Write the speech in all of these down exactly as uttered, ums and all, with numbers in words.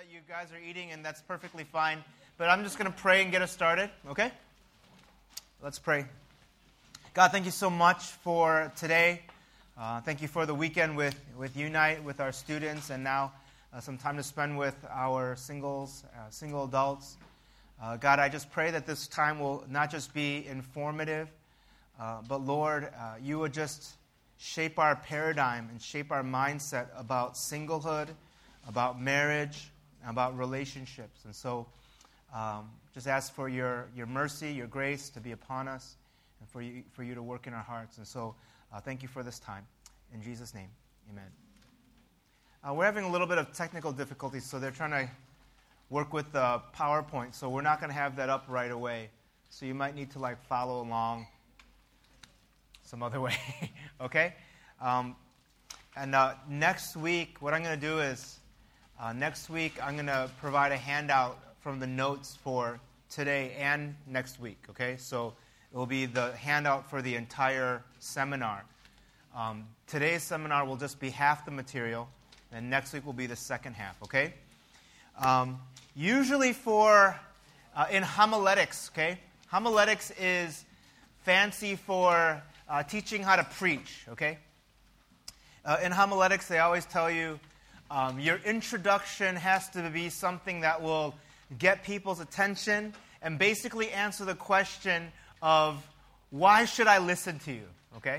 that you guys are eating, and that's perfectly fine. But I'm just going to pray and get us started, okay? Let's pray. God, thank you so much for today. Uh, thank you for the weekend with, with Unite, with our students, and now uh, some time to spend with our singles, uh, single adults. Uh, God, I just pray that this time will not just be informative, uh, but Lord, uh, you would just shape our paradigm and shape our mindset about singlehood, about marriage, about relationships. And so um, just ask for your, your mercy, your grace to be upon us, and for you, for you to work in our hearts. And so uh, thank you for this time. In Jesus' name, amen. Uh, we're having a little bit of technical difficulties, so they're trying to work with the PowerPoint, so we're not going to have that up right away. So you might need to like follow along some other way, okay? Um, and uh, next week, what I'm going to do is, uh, next week I'm going to provide a handout from the notes for today and next week, okay? So it will be the handout for the entire seminar. Um, today's seminar will just be half the material, and next week will be the second half, okay? Um, usually for, uh, in homiletics, okay? Homiletics is fancy for uh, teaching how to preach, okay? Uh, in homiletics, they always tell you um, your introduction has to be something that will get people's attention and basically answer the question of, why should I listen to you, okay?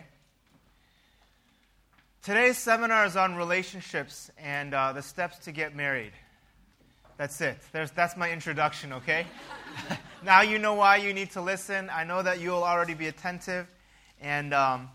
Today's seminar is on relationships and uh, the steps to get married. That's it. There's, that's my introduction, okay? Now you know why you need to listen. I know that you'll already be attentive. And um,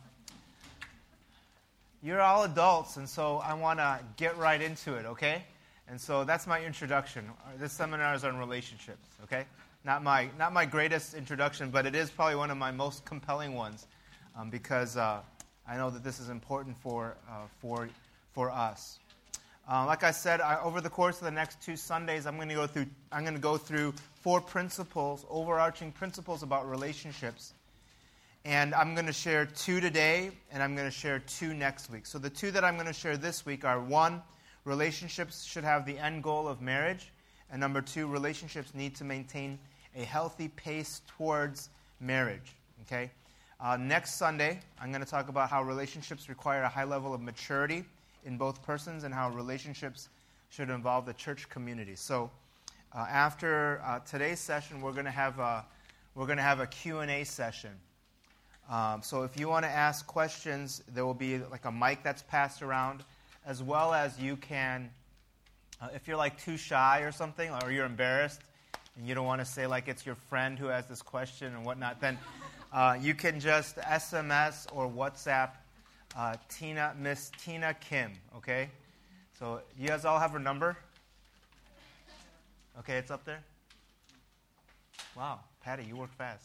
you're all adults, and so I want to get right into it, okay? And so that's my introduction. This seminar is on relationships, okay? Not my not my greatest introduction, but it is probably one of my most compelling ones um, because uh, I know that this is important for uh, for for us. Uh, like I said, I, over the course of the next two Sundays, I'm going to go through. I'm going to go through four principles, overarching principles about relationships, and I'm going to share two today, and I'm going to share two next week. So the two that I'm going to share this week are: one, relationships should have the end goal of marriage, and number two, relationships need to maintain a healthy pace towards marriage. Okay. Uh, next Sunday, I'm going to talk about how relationships require a high level of maturity in both persons, and how relationships should involve the church community. So, uh, after uh, today's session, we're going to have a we're going to have a Q and A session. Um, so, if you want to ask questions, there will be like a mic that's passed around, as well as you can, uh, if you're like too shy or something, or you're embarrassed and you don't want to say like it's your friend who has this question and whatnot, then uh, you can just S M S or WhatsApp Uh, Tina, Miss Tina Kim, okay? So you guys all have her number? Okay, it's up there? Wow, Patty, you work fast.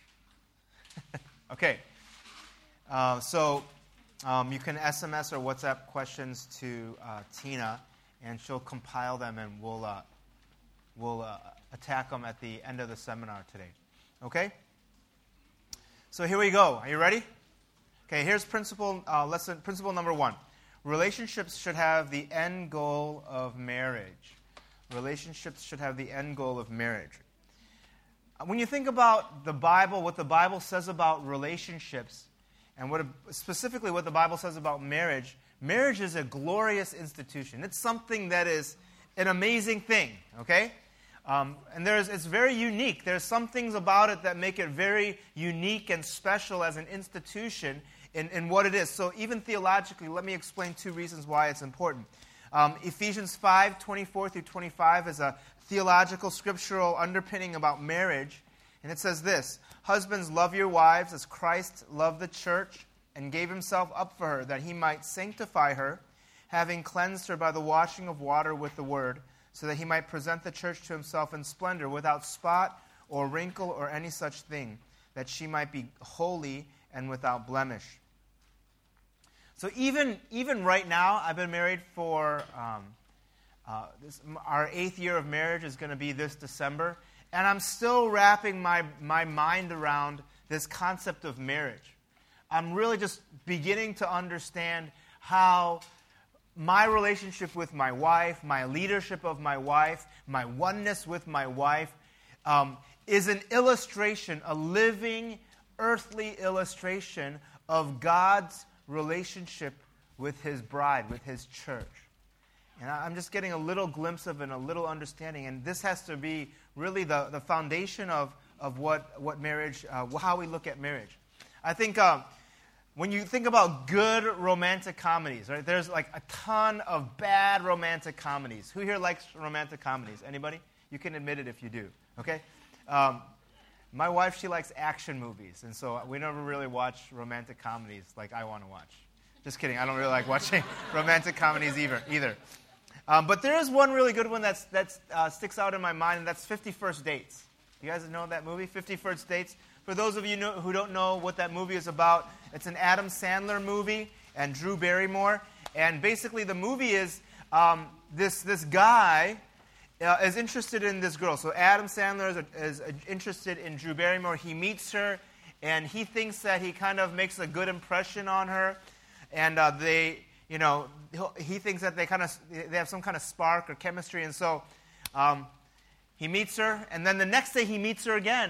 Okay. Uh, so um, you can S M S or WhatsApp questions to uh, Tina, and she'll compile them, and we'll, uh, we'll uh, attack them at the end of the seminar today. Okay? So here we go. Are you ready? Okay, here's principle uh, lesson. Principle number one. Relationships should have the end goal of marriage. Relationships should have the end goal of marriage. When you think about the Bible, what the Bible says about relationships, and what specifically what the Bible says about marriage, marriage is a glorious institution. It's something that is an amazing thing, okay? Um, and there's, it's very unique. There's some things about it that make it very unique and special as an institution in, in what it is. So even theologically, let me explain two reasons why it's important. Um, Ephesians five, twenty-four through twenty-five is a theological, scriptural underpinning about marriage. And it says this: Husbands, love your wives as Christ loved the church and gave himself up for her, that he might sanctify her, having cleansed her by the washing of water with the word, so that he might present the church to himself in splendor, without spot or wrinkle or any such thing, that she might be holy and without blemish. So even even right now, I've been married for, um, uh, this, our eighth year of marriage is going to be this December, and I'm still wrapping my, my mind around this concept of marriage. I'm really just beginning to understand how my relationship with my wife, my leadership of my wife, my oneness with my wife, um, is an illustration, a living, earthly illustration of God's relationship with his bride, with his church. And I'm just getting a little glimpse of it and a little understanding. And this has to be really the, the foundation of, of what, what marriage, uh, how we look at marriage. I think uh, when you think about good romantic comedies, right, there's like a ton of bad romantic comedies. Who here likes romantic comedies? Anybody? You can admit it if you do, okay? Um, my wife, she likes action movies, and so we never really watch romantic comedies like I want to watch. Just kidding. I don't really like watching romantic comedies either. either. Um, but there is one really good one that's, that uh, sticks out in my mind, and that's fifty First Dates. You guys know that movie, fifty First Dates? For those of you know, who don't know what that movie is about, it's an Adam Sandler movie and Drew Barrymore. And basically the movie is um, this, this guy uh, is interested in this girl. So Adam Sandler is, is interested in Drew Barrymore. He meets her, and he thinks that he kind of makes a good impression on her. And uh, they, you know, he thinks that they kind of they have some kind of spark or chemistry. And so um, he meets her, and then the next day he meets her again.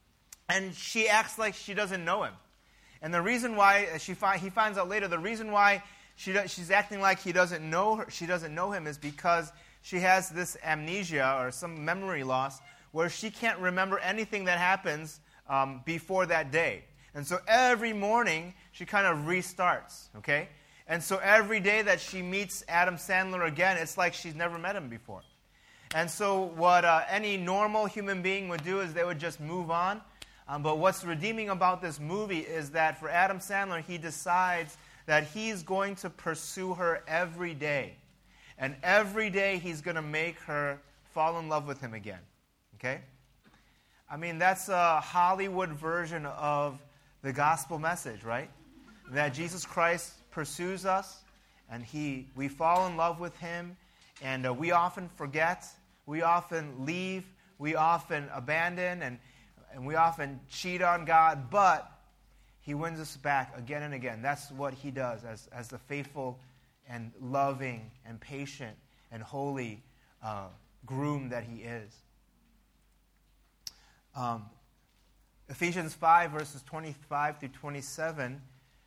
And she acts like she doesn't know him. And the reason why, she fi- he finds out later, the reason why she do- she's acting like he doesn't know her, she doesn't know him is because she has this amnesia or some memory loss where she can't remember anything that happens um, before that day. And so every morning, she kind of restarts, okay? And so every day that she meets Adam Sandler again, it's like she's never met him before. And so what uh, any normal human being would do is they would just move on. Um, but what's redeeming about this movie is that for Adam Sandler, he decides that he's going to pursue her every day. And every day he's going to make her fall in love with him again. Okay? I mean, that's a Hollywood version of the gospel message, right? That Jesus Christ pursues us, and he we fall in love with him, and uh, we often forget, we often leave, we often abandon, and And we often cheat on God, but he wins us back again and again. That's what he does as, as the faithful and loving and patient and holy uh, groom that he is. Um, Ephesians five, verses twenty-five through twenty-seven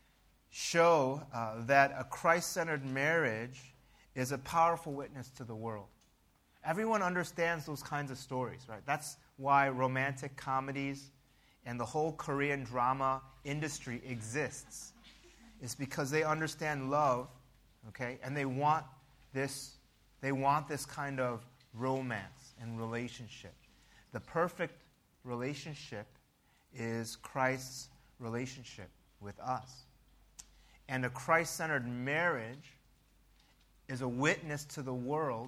show uh, that a Christ-centered marriage is a powerful witness to the world. Everyone understands those kinds of stories, right? That's why romantic comedies and the whole Korean drama industry exists. It's because they understand love, okay? And they want this, they want this kind of romance and relationship. The perfect relationship is Christ's relationship with us. And a Christ-centered marriage is a witness to the world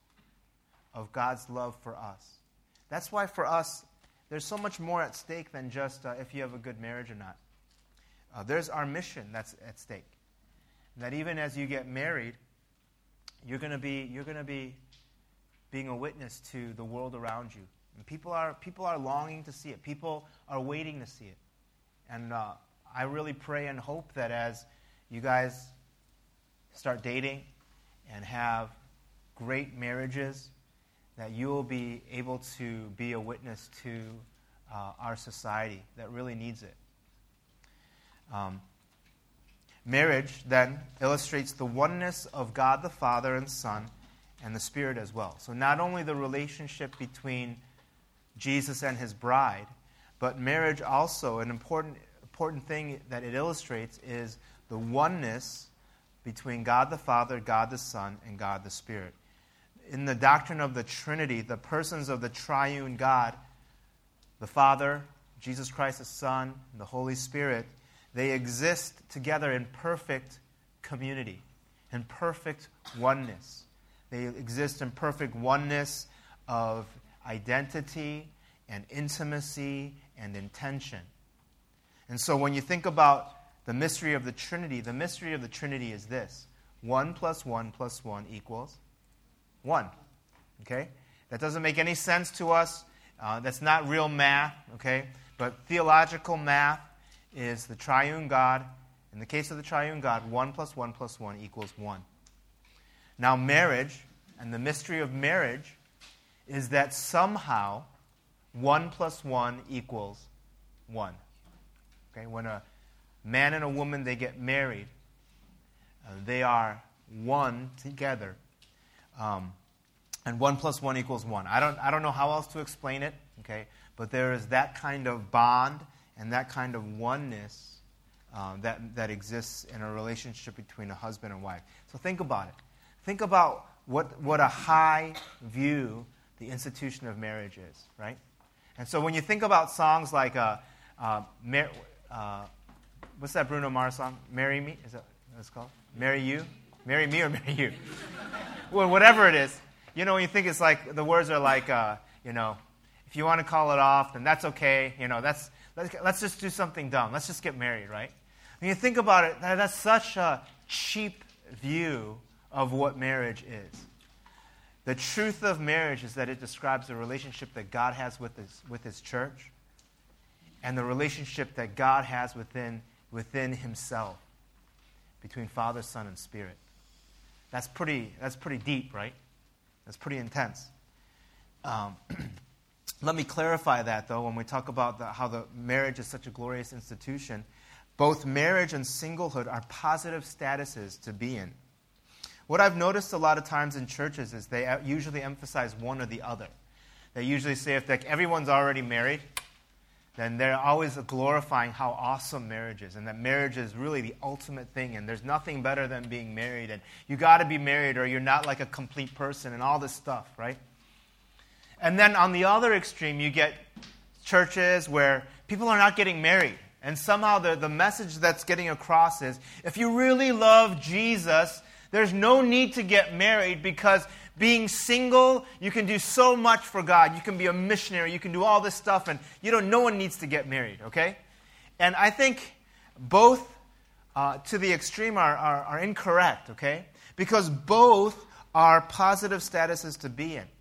of God's love for us. That's why for us, there's so much more at stake than just uh, if you have a good marriage or not. Uh, there's our mission that's at stake. That even as you get married, you're going to be you're going to be being a witness to the world around you. And people are people are longing to see it. People are waiting to see it. And uh, I really pray and hope that as you guys start dating and have great marriages, that you will be able to be a witness to uh, our society that really needs it. Um, marriage, then, illustrates the oneness of God the Father and Son and the Spirit as well. So not only the relationship between Jesus and his bride, but marriage also, an important, important thing that it illustrates is the oneness between God the Father, God the Son, and God the Spirit. In the doctrine of the Trinity, the persons of the triune God, the Father, Jesus Christ the Son, and the Holy Spirit, they exist together in perfect community, in perfect oneness. They exist in perfect oneness of identity and intimacy and intention. And so when you think about the mystery of the Trinity, the mystery of the Trinity is this: one plus one plus one equals one. Okay? That doesn't make any sense to us. Uh, that's not real math. Okay? But theological math is the triune God. In the case of the triune God, one plus one plus one equals one. Now, marriage, and the mystery of marriage, is that somehow one plus one equals one. Okay, when a man and a woman, they get married, uh, they are one together. Um, and one plus one equals one. I don't, I don't know how else to explain it, okay? But there is that kind of bond and that kind of oneness uh, that, that exists in a relationship between a husband and wife. So think about it. Think about what, what a high view the institution of marriage is, right? And so when you think about songs like, uh, uh, Mar- uh, what's that Bruno Mars song? Marry Me? Is that what it's called? Marry You? Marry Me or Marry You? Well, whatever it is. You know, when you think it's like, the words are like, uh, you know, if you want to call it off, then that's okay. You know, that's let's, let's just do something dumb. Let's just get married, right? When you think about it, that, that's such a cheap view of what marriage is. The truth of marriage is that it describes the relationship that God has with his, with his church and the relationship that God has within, within himself between Father, Son, and Spirit. That's pretty, that's pretty deep, right? That's pretty intense. Um, let me clarify that, though, when we talk about the, how the marriage is such a glorious institution. Both marriage and singlehood are positive statuses to be in. What I've noticed a lot of times in churches is they usually emphasize one or the other. They usually say if like everyone's already married, then they're always glorifying how awesome marriage is, and that marriage is really the ultimate thing, and there's nothing better than being married, and you got to be married or you're not like a complete person, and all this stuff, right? And then on the other extreme, you get churches where people are not getting married, and somehow the, the message that's getting across is, if you really love Jesus, there's no need to get married because being single, you can do so much for God. You can be a missionary. You can do all this stuff, and you don't. No one needs to get married, okay? And I think both uh, to the extreme are, are, are incorrect, okay? Because both are positive statuses to be in.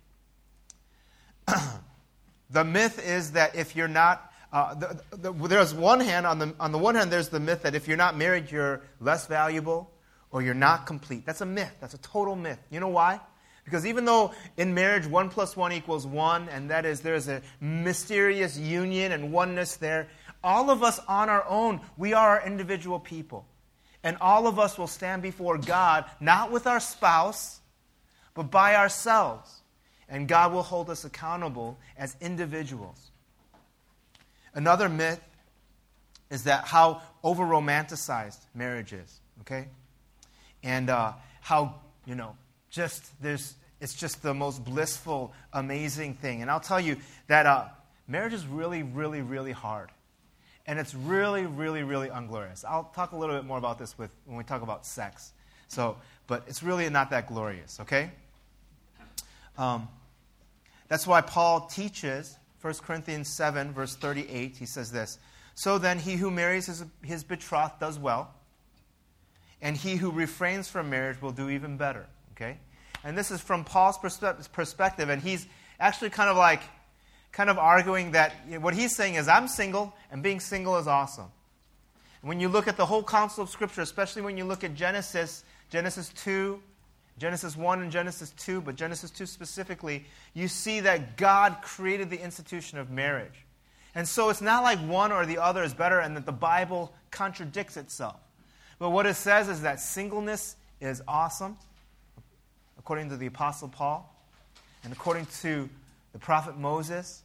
The myth is that if you're not, uh, the, the, there's one hand, on the, on the one hand, there's the myth that if you're not married, you're less valuable or you're not complete. That's a myth. That's a total myth. You know why? Because even though in marriage one plus one equals one, and that is there's a mysterious union and oneness there, all of us on our own, we are our individual people. And all of us will stand before God, not with our spouse, but by ourselves. And God will hold us accountable as individuals. Another myth is that how over-romanticized marriage is, okay? And uh, how, you know, just there's it's just the most blissful, amazing thing. And I'll tell you that uh, marriage is really, really, really hard. And it's really, really, really unglorious. I'll talk a little bit more about this with when we talk about sex. So, but it's really not that glorious, okay? Um, that's why Paul teaches, First Corinthians seven, verse thirty-eight, he says this, "So then he who marries his, his betrothed does well, and he who refrains from marriage will do even better." Okay? And this is from Paul's perspe- perspective, and he's actually kind of like, kind of arguing that you know, what he's saying is, I'm single, and being single is awesome. And when you look at the whole counsel of Scripture, especially when you look at Genesis, Genesis two, Genesis one and Genesis two, but Genesis two specifically, you see that God created the institution of marriage. And so it's not like one or the other is better and that the Bible contradicts itself. But what it says is that singleness is awesome, according to the Apostle Paul, and according to the prophet Moses,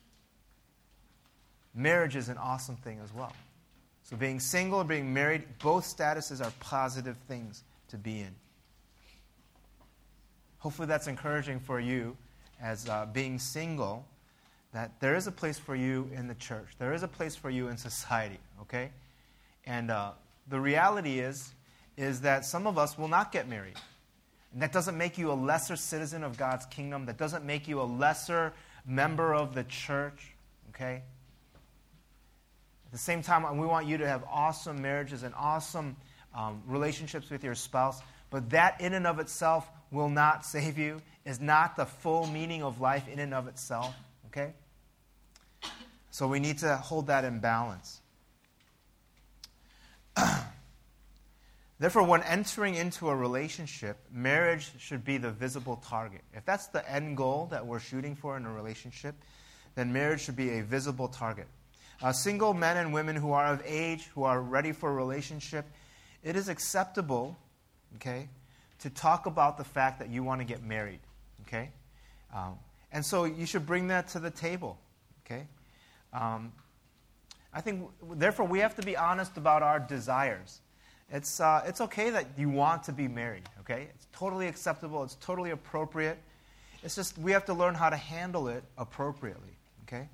marriage is an awesome thing as well. So being single and being married, both statuses are positive things to be in. Hopefully that's encouraging for you as uh, being single, that there is a place for you in the church. There is a place for you in society, okay? And uh, the reality is, is that some of us will not get married. And that doesn't make you a lesser citizen of God's kingdom. That doesn't make you a lesser member of the church, okay? At the same time, we want you to have awesome marriages and awesome um, relationships with your spouse. But that in and of itself will not save you, is not the full meaning of life in and of itself, okay? So we need to hold that in balance. Therefore, when entering into a relationship, marriage should be the visible target. If that's the end goal that we're shooting for in a relationship, then marriage should be a visible target. Uh, single men and women who are of age, who are ready for a relationship, it is acceptable, okay, to talk about the fact that you want to get married, okay? Um, and so you should bring that to the table, okay? Um, I think, therefore, we have to be honest about our desires. It's, uh, it's okay that you want to be married, okay? It's totally acceptable. It's totally appropriate. It's just we have to learn how to handle it appropriately, okay?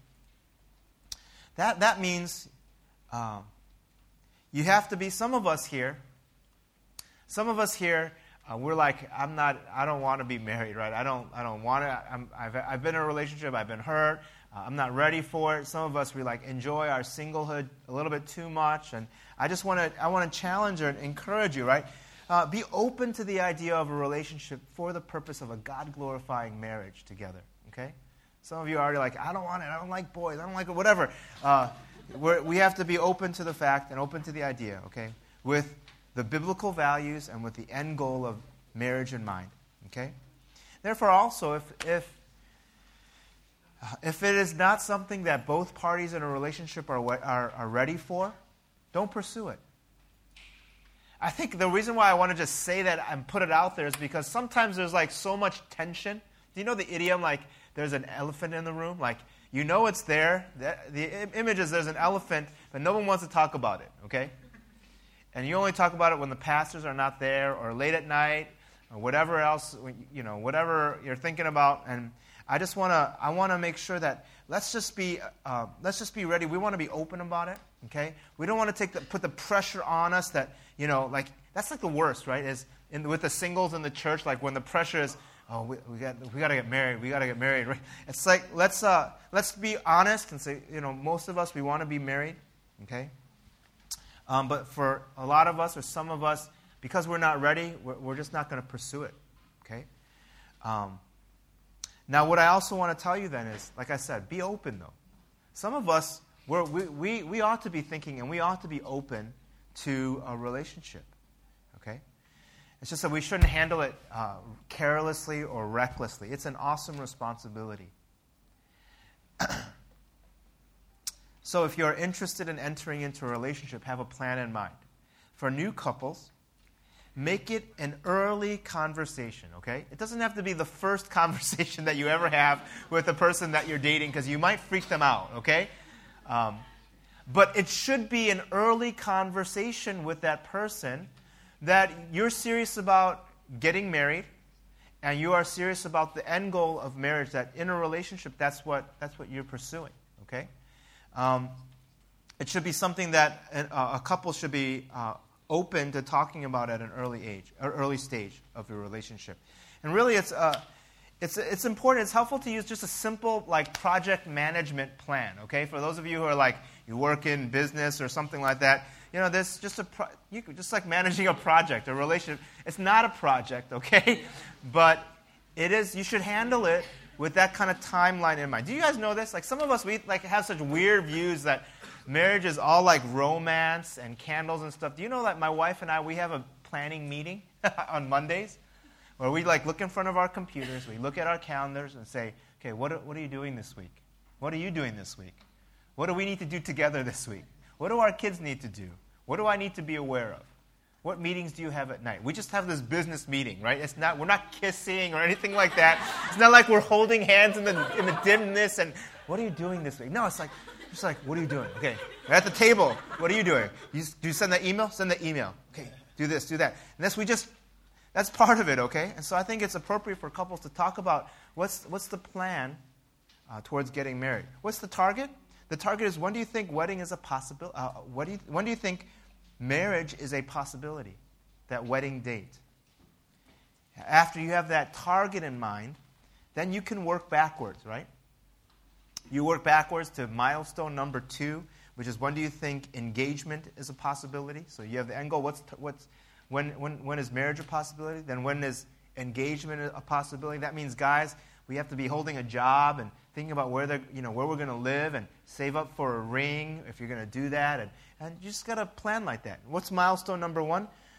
That, that means um, you have to be, some of us here, some of us here, uh, we're like, I'm not, I don't want to be married, right? I don't, I don't want to, I'm, I've, I've been in a relationship, I've been hurt, uh, I'm not ready for it. Some of us, we like enjoy our singlehood a little bit too much, and I just want to, I want to challenge you and encourage you, right? Uh, be open to the idea of a relationship for the purpose of a God-glorifying marriage together, okay? Some of you are already like, I don't want it, I don't like boys, I don't like it, whatever. Uh, we're, we have to be open to the fact and open to the idea, okay, with the biblical values and with the end goal of marriage in mind, okay? Therefore, also, if if if it is not something that both parties in a relationship are are, are ready for, don't pursue it. I think the reason why I want to just say that and put it out there is because sometimes there's like so much tension. Do you know the idiom like there's an elephant in the room? Like you know it's there. The, the image is there's an elephant, but no one wants to talk about it, okay? And you only talk about it when the pastors are not there or late at night or whatever else, you know, whatever you're thinking about. And I just want to I want to make sure that let's just be uh, let's just be ready. We want to be open about it, okay? We don't want to take the, put the pressure on us that, you know, like that's like the worst, right? Is in, with the singles in the church, like when the pressure is, oh, we, we got we got to get married, we got to get married, right? It's like let's uh, let's be honest and say, you know, most of us we want to be married, okay? Um, but for a lot of us or some of us, because we're not ready, we're, we're just not going to pursue it, okay? Um, now, what I also want to tell you then is, like I said, be open, though. Some of us, we're, we, we, we ought to be thinking and we ought to be open to a relationship, okay? It's just that we shouldn't handle it uh, carelessly or recklessly. It's an awesome responsibility. So if you're interested in entering into a relationship, have a plan in mind. For new couples, make it an early conversation, okay? It doesn't have to be the first conversation that you ever have with the person that you're dating because you might freak them out, okay? Um, but it should be an early conversation with that person that you're serious about getting married and you are serious about the end goal of marriage, that in a relationship, that's what, that's what you're pursuing, okay? Um, it should be something that a, a couple should be uh, open to talking about at an early age, or early stage of your relationship. And really, it's uh, it's it's important. It's helpful to use just a simple like project management plan. Okay, for those of you who are like you work in business or something like that, you know, this just a pro- you could, just like managing a project, a relationship. It's not a project, okay, but it is. You should handle it with that kind of timeline in mind. Do you guys know this? Like some of us, we like have such weird views that marriage is all like romance and candles and stuff. Do you know that my wife and I, we have a planning meeting on Mondays where we like look in front of our computers, we look at our calendars and say, okay, what are, what are you doing this week? What are you doing this week? What do we need to do together this week? What do our kids need to do? What do I need to be aware of? What meetings do you have at night? We just have this business meeting, right? It's not, we're not kissing or anything like that. It's not like we're holding hands in the in the dimness and what are you doing this week? No, it's like, just like, what are you doing? Okay, we're at the table. What are you doing? You, do you send that email? Send the email. Okay, do this, do that. And this, we just, that's part of it, okay? And so I think it's appropriate for couples to talk about what's what's the plan uh, towards getting married. What's the target? The target is when do you think wedding is a possibility? Uh, what do you, when do you think marriage is a possibility? That wedding date. After you have that target in mind, then you can work backwards, right? You work backwards to milestone number two, which is when do you think engagement is a possibility? So you have the end goal. What's what's when when when is marriage a possibility? Then when is engagement a possibility? That means, guys, we have to be holding a job and thinking about where they you know where we're going to live and save up for a ring if you're going to do that, and and you just got to plan like that. What's milestone number one?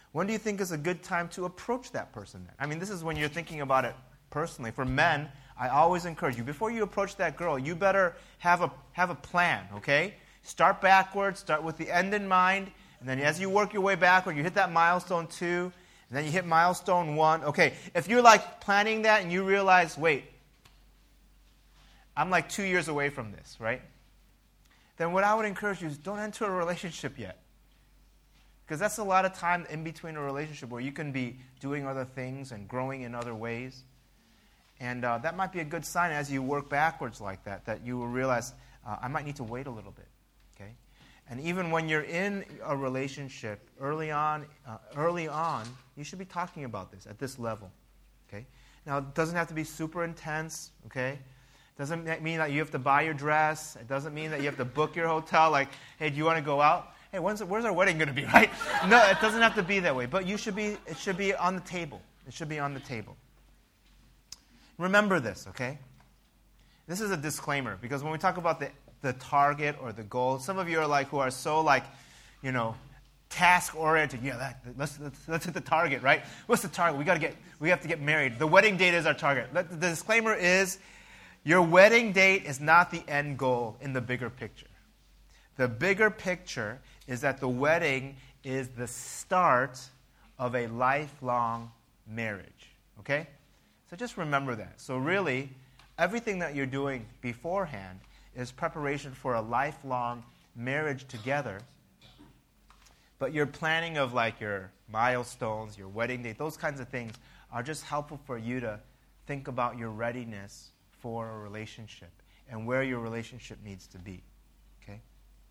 When do you think is a good time to approach that person then? I mean, this is when you're thinking about it personally. For men, I always encourage you, before you approach that girl, you better have a have a plan, okay? Start backwards, start with the end in mind, and then as you work your way backward, you hit that milestone two, and then you hit milestone one. Okay, if you're like planning that and you realize, wait, I'm like two years away from this, right? Then what I would encourage you is don't enter a relationship yet. Because that's a lot of time in between a relationship where you can be doing other things and growing in other ways. And uh, that might be a good sign as you work backwards like that, that you will realize, uh, I might need to wait a little bit. Okay? And even when you're in a relationship, early on, uh, early on, you should be talking about this at this level. Okay? Now, it doesn't have to be super intense. Okay? It doesn't mean that you have to buy your dress. It doesn't mean that you have to book your hotel. Like, hey, do you want to go out? Hey, when's, where's our wedding going to be, right? No, it doesn't have to be that way. But you should be. It should be on the table. It should be on the table. Remember this, okay? This is a disclaimer, because when we talk about the, the target or the goal, some of you are like, who are so like, you know, task-oriented. Yeah, that, let's, let's, let's hit the target, right? What's the target? We got to get, we have to get married. The wedding date is our target. The disclaimer is, your wedding date is not the end goal in the bigger picture. The bigger picture is that the wedding is the start of a lifelong marriage, okay? So just remember that. So really, everything that you're doing beforehand is preparation for a lifelong marriage together. But your planning of like your milestones, your wedding date, those kinds of things are just helpful for you to think about your readiness for a relationship and where your relationship needs to be. Okay?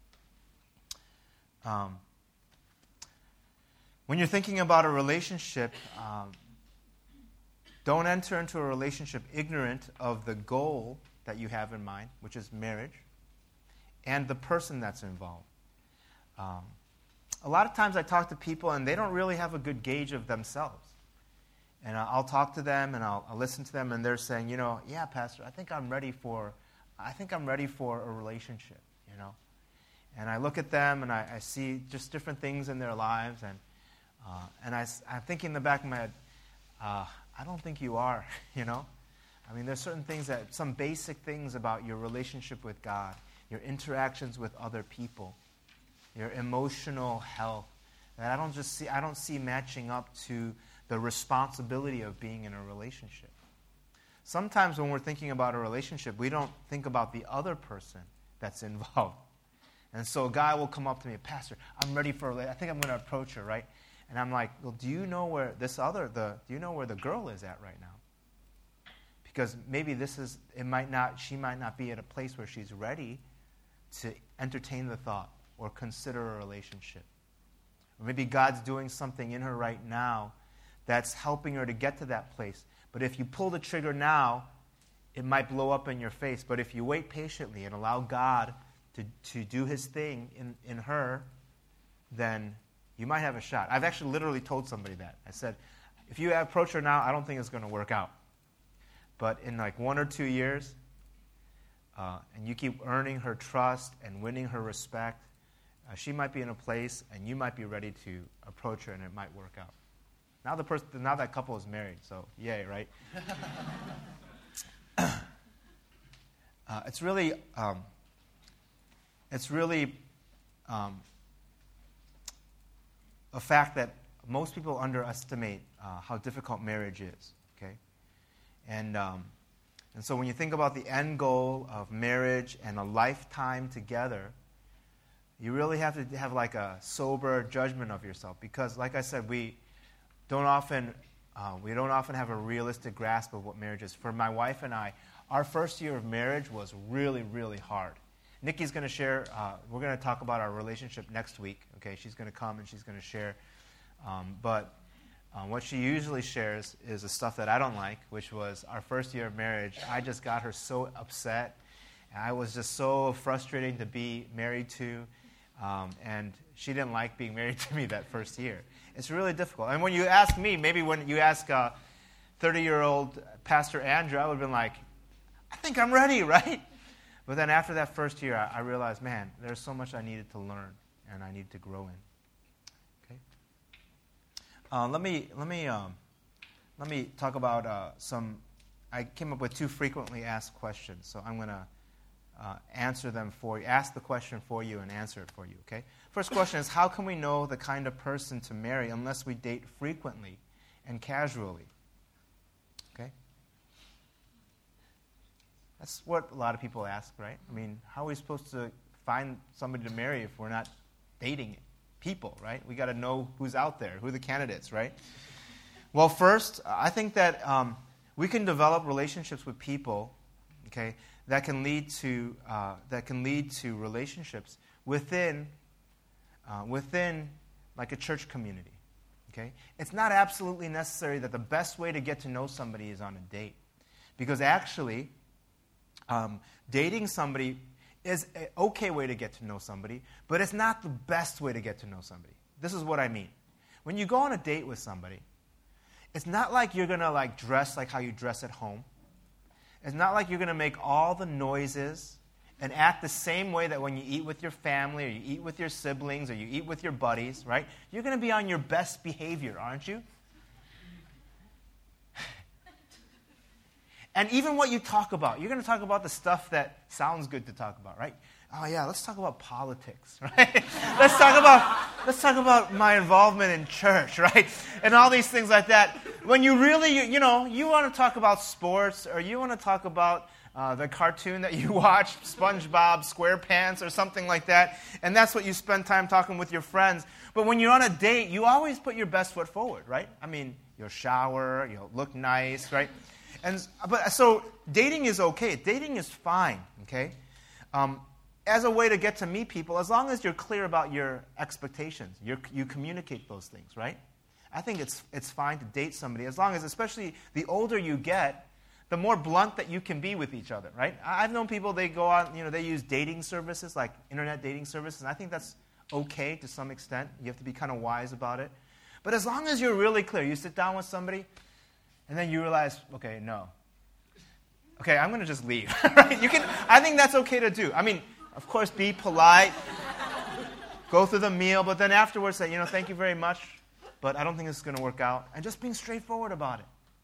Um, when you're thinking about a relationship, um, don't enter into a relationship ignorant of the goal that you have in mind, which is marriage, and the person that's involved. Um, a lot of times I talk to people and they don't really have a good gauge of themselves. And I'll talk to them and I'll, I'll listen to them, and they're saying, you know, yeah, Pastor, I think I'm ready for, I think I'm ready for a relationship, you know. And I look at them and I, I see just different things in their lives, and uh, and I, I'm thinking in the back of my head, uh, I don't think you are, you know. I mean, there's certain things that, some basic things about your relationship with God, your interactions with other people, your emotional health, that I don't just see, I don't see matching up to the responsibility of being in a relationship. Sometimes when we're thinking about a relationship, we don't think about the other person that's involved. And so a guy will come up to me, Pastor, I'm ready for a relationship. I think I'm going to approach her, right? And I'm like, well, do you know where this other, the, do you know where the girl is at right now? Because maybe this is, it might not, she might not be at a place where she's ready to entertain the thought or consider a relationship. Or maybe God's doing something in her right now that's helping her to get to that place. But if you pull the trigger now, it might blow up in your face. But if you wait patiently and allow God to, to do his thing in, in her, then you might have a shot. I've actually literally told somebody that. I said, if you approach her now, I don't think it's going to work out. But in like one or two years, uh, and you keep earning her trust and winning her respect, uh, she might be in a place and you might be ready to approach her, and it might work out. Now the person, now that couple is married, so yay, right? uh, it's really, um, it's really um, a fact that most people underestimate uh, how difficult marriage is. Okay, and um, and so when you think about the end goal of marriage and a lifetime together, you really have to have like a sober judgment of yourself, because, like I said, we don't often uh, we don't often have a realistic grasp of what marriage is. For my wife and I, our first year of marriage was really, really hard. Nikki's going to share, uh, we're going to talk about our relationship next week. Okay, she's going to come and she's going to share. Um, but uh, what she usually shares is the stuff that I don't like, which was our first year of marriage. I just got her so upset. And I was just so frustrating to be married to. Um, and she didn't like being married to me that first year. It's really difficult. And when you ask me, maybe when you ask a thirty-year-old Pastor Andrew, I would have been like, I think I'm ready, right? But then after that first year, I, I realized, man, there's so much I needed to learn and I needed to grow in. Okay. Uh, let me let me um, let me talk about uh, some. I came up with two frequently asked questions, so I'm going to uh, answer them for you. Ask the question for you and answer it for you. Okay. First question is, how can we know the kind of person to marry unless we date frequently and casually? Okay. That's what a lot of people ask, right? I mean, how are we supposed to find somebody to marry if we're not dating people, right? We got to know who's out there, who are the candidates, right? Well, first, I think that um, we can develop relationships with people, okay, that can lead to uh, that can lead to relationships within uh, within like a church community. Okay, it's not absolutely necessary that the best way to get to know somebody is on a date, because actually, um, dating somebody is an okay way to get to know somebody, but it's not the best way to get to know somebody. This is what I mean. When you go on a date with somebody, it's not like you're going to like dress like how you dress at home. It's not like you're going to make all the noises and act the same way that when you eat with your family or you eat with your siblings or you eat with your buddies, right? You're going to be on your best behavior, aren't you? And even what you talk about, you're going to talk about the stuff that sounds good to talk about, right? Oh yeah, let's talk about politics, right? let's talk about let's talk about my involvement in church, right? And all these things like that. When you really, you, you know, you want to talk about sports, or you want to talk about uh, the cartoon that you watch, SpongeBob SquarePants, or something like that, and that's what you spend time talking with your friends. But when you're on a date, you always put your best foot forward, right? I mean, you'll shower, you'll look nice, right? And but so dating is okay. Dating is fine, okay? Um, as a way to get to meet people, as long as you're clear about your expectations, you're, you communicate those things, right? I think it's it's fine to date somebody, as long as, especially the older you get, the more blunt that you can be with each other, right? I've known people, they go out, you know, they use dating services, like internet dating services, and I think that's okay to some extent. You have to be kind of wise about it. But as long as you're really clear, you sit down with somebody, and then you realize, okay, no. Okay, I'm going to just leave. Right? You can. I think that's okay to do. I mean, of course, be polite, go through the meal, but then afterwards say, you know, thank you very much, but I don't think this is going to work out. And just being straightforward about it.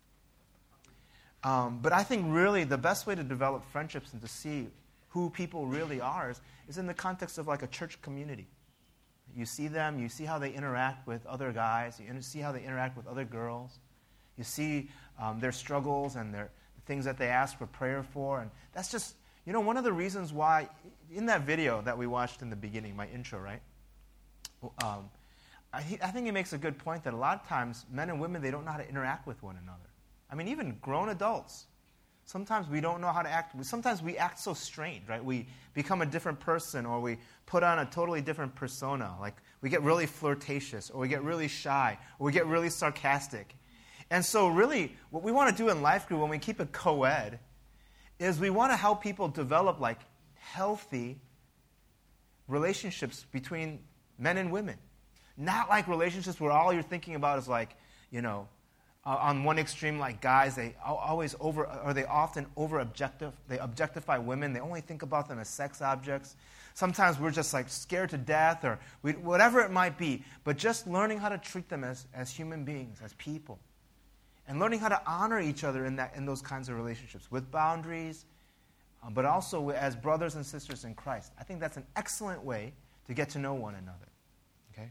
Um, but I think really the best way to develop friendships and to see who people really are is, is in the context of like a church community. You see them, you see how they interact with other guys, you see how they interact with other girls. You see um, their struggles and their the things that they ask for prayer for. And that's just, you know, one of the reasons why, in that video that we watched in the beginning, my intro, right? Um, I, I think it makes a good point that a lot of times men and women, they don't know how to interact with one another. I mean, even grown adults. Sometimes we don't know how to act. Sometimes we act so strange, right? We become a different person, or we put on a totally different persona. Like we get really flirtatious, or we get really shy, or we get really sarcastic. And so really, what we want to do in Life Group when we keep it co-ed is we want to help people develop like healthy relationships between men and women. Not like relationships where all you're thinking about is like, you know, uh, on one extreme, like guys, they always over, or they often over objectif, they objectify women. They only think about them as sex objects. Sometimes we're just like scared to death, or we, whatever it might be. But just learning how to treat them as, as human beings, as people. And learning how to honor each other in that in those kinds of relationships with boundaries, um, but also as brothers and sisters in Christ. I think that's an excellent way to get to know one another.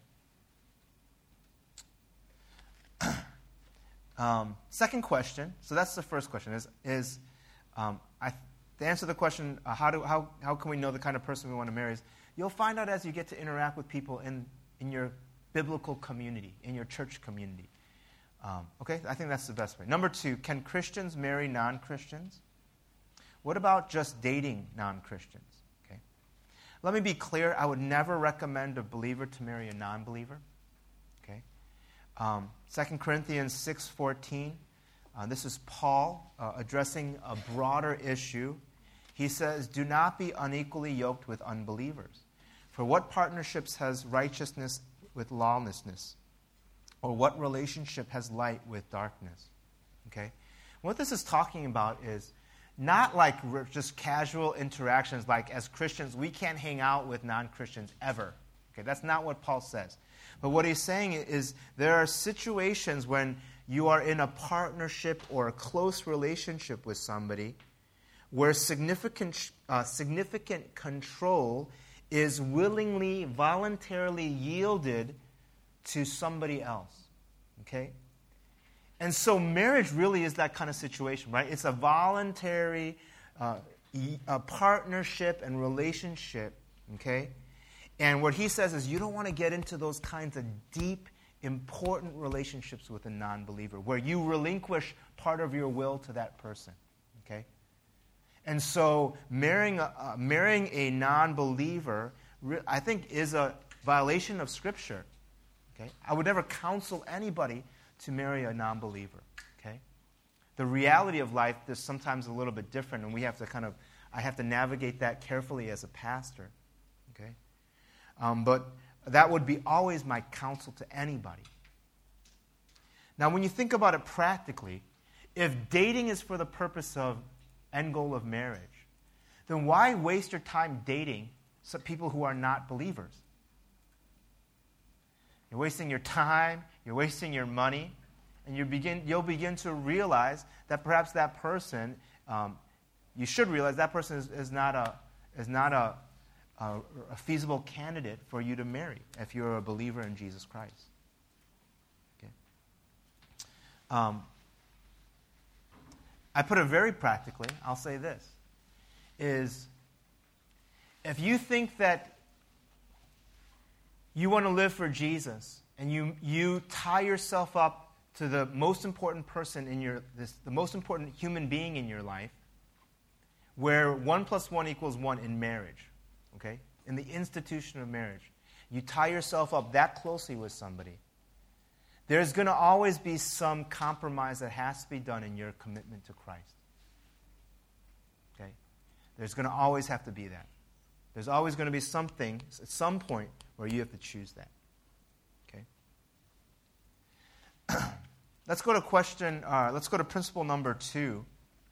Okay. um, second question. So that's the first question. Is is um, I to answer the question, uh, how do how how can we know the kind of person we want to marry? Is you'll find out as you get to interact with people in in your biblical community, in your church community. Um, okay, I think that's the best way. Number two, can Christians marry non-Christians? What about just dating non-Christians? Okay, let me be clear. I would never recommend a believer to marry a non-believer. Okay, um, Second Corinthians six fourteen. Uh, this is Paul uh, addressing a broader issue. He says, "Do not be unequally yoked with unbelievers. For what partnerships has righteousness with lawlessness? Or what relationship has light with darkness?" Okay? What this is talking about is not like just casual interactions, like as Christians, we can't hang out with non-Christians ever. Okay, that's not what Paul says. But what he's saying is there are situations when you are in a partnership or a close relationship with somebody where significant, uh, significant control is willingly, voluntarily yielded to somebody else. Okay? And so marriage really is that kind of situation, right? It's a voluntary uh, a partnership and relationship, okay? And what he says is you don't want to get into those kinds of deep, important relationships with a non-believer where you relinquish part of your will to that person, okay? And so marrying a, uh, marrying a non-believer, re- I think, is a violation of Scripture, okay? I would never counsel anybody to marry a non-believer, okay? The reality of life is sometimes a little bit different, and we have to kind of, I have to navigate that carefully as a pastor, okay? Um, but that would be always my counsel to anybody. Now, when you think about it practically, if dating is for the purpose of end goal of marriage, then why waste your time dating some people who are not believers? You're wasting your time, you're wasting your money, and you begin, you'll begin to realize that perhaps that person, um, you should realize that person is, is not a is not a, a, a feasible candidate for you to marry if you're a believer in Jesus Christ. Okay. Um, I put it very practically. I'll say this: is if you think that you want to live for Jesus and you you tie yourself up to the most important person in your this, the most important human being in your life, where one plus one equals one in marriage, okay? In the institution of marriage, you tie yourself up that closely with somebody, there's going to always be some compromise that has to be done in your commitment to Christ. Okay? There's going to always have to be that. There's always going to be something at some point where you have to choose that. Okay? Let's go to question, uh, let's go to principle number two.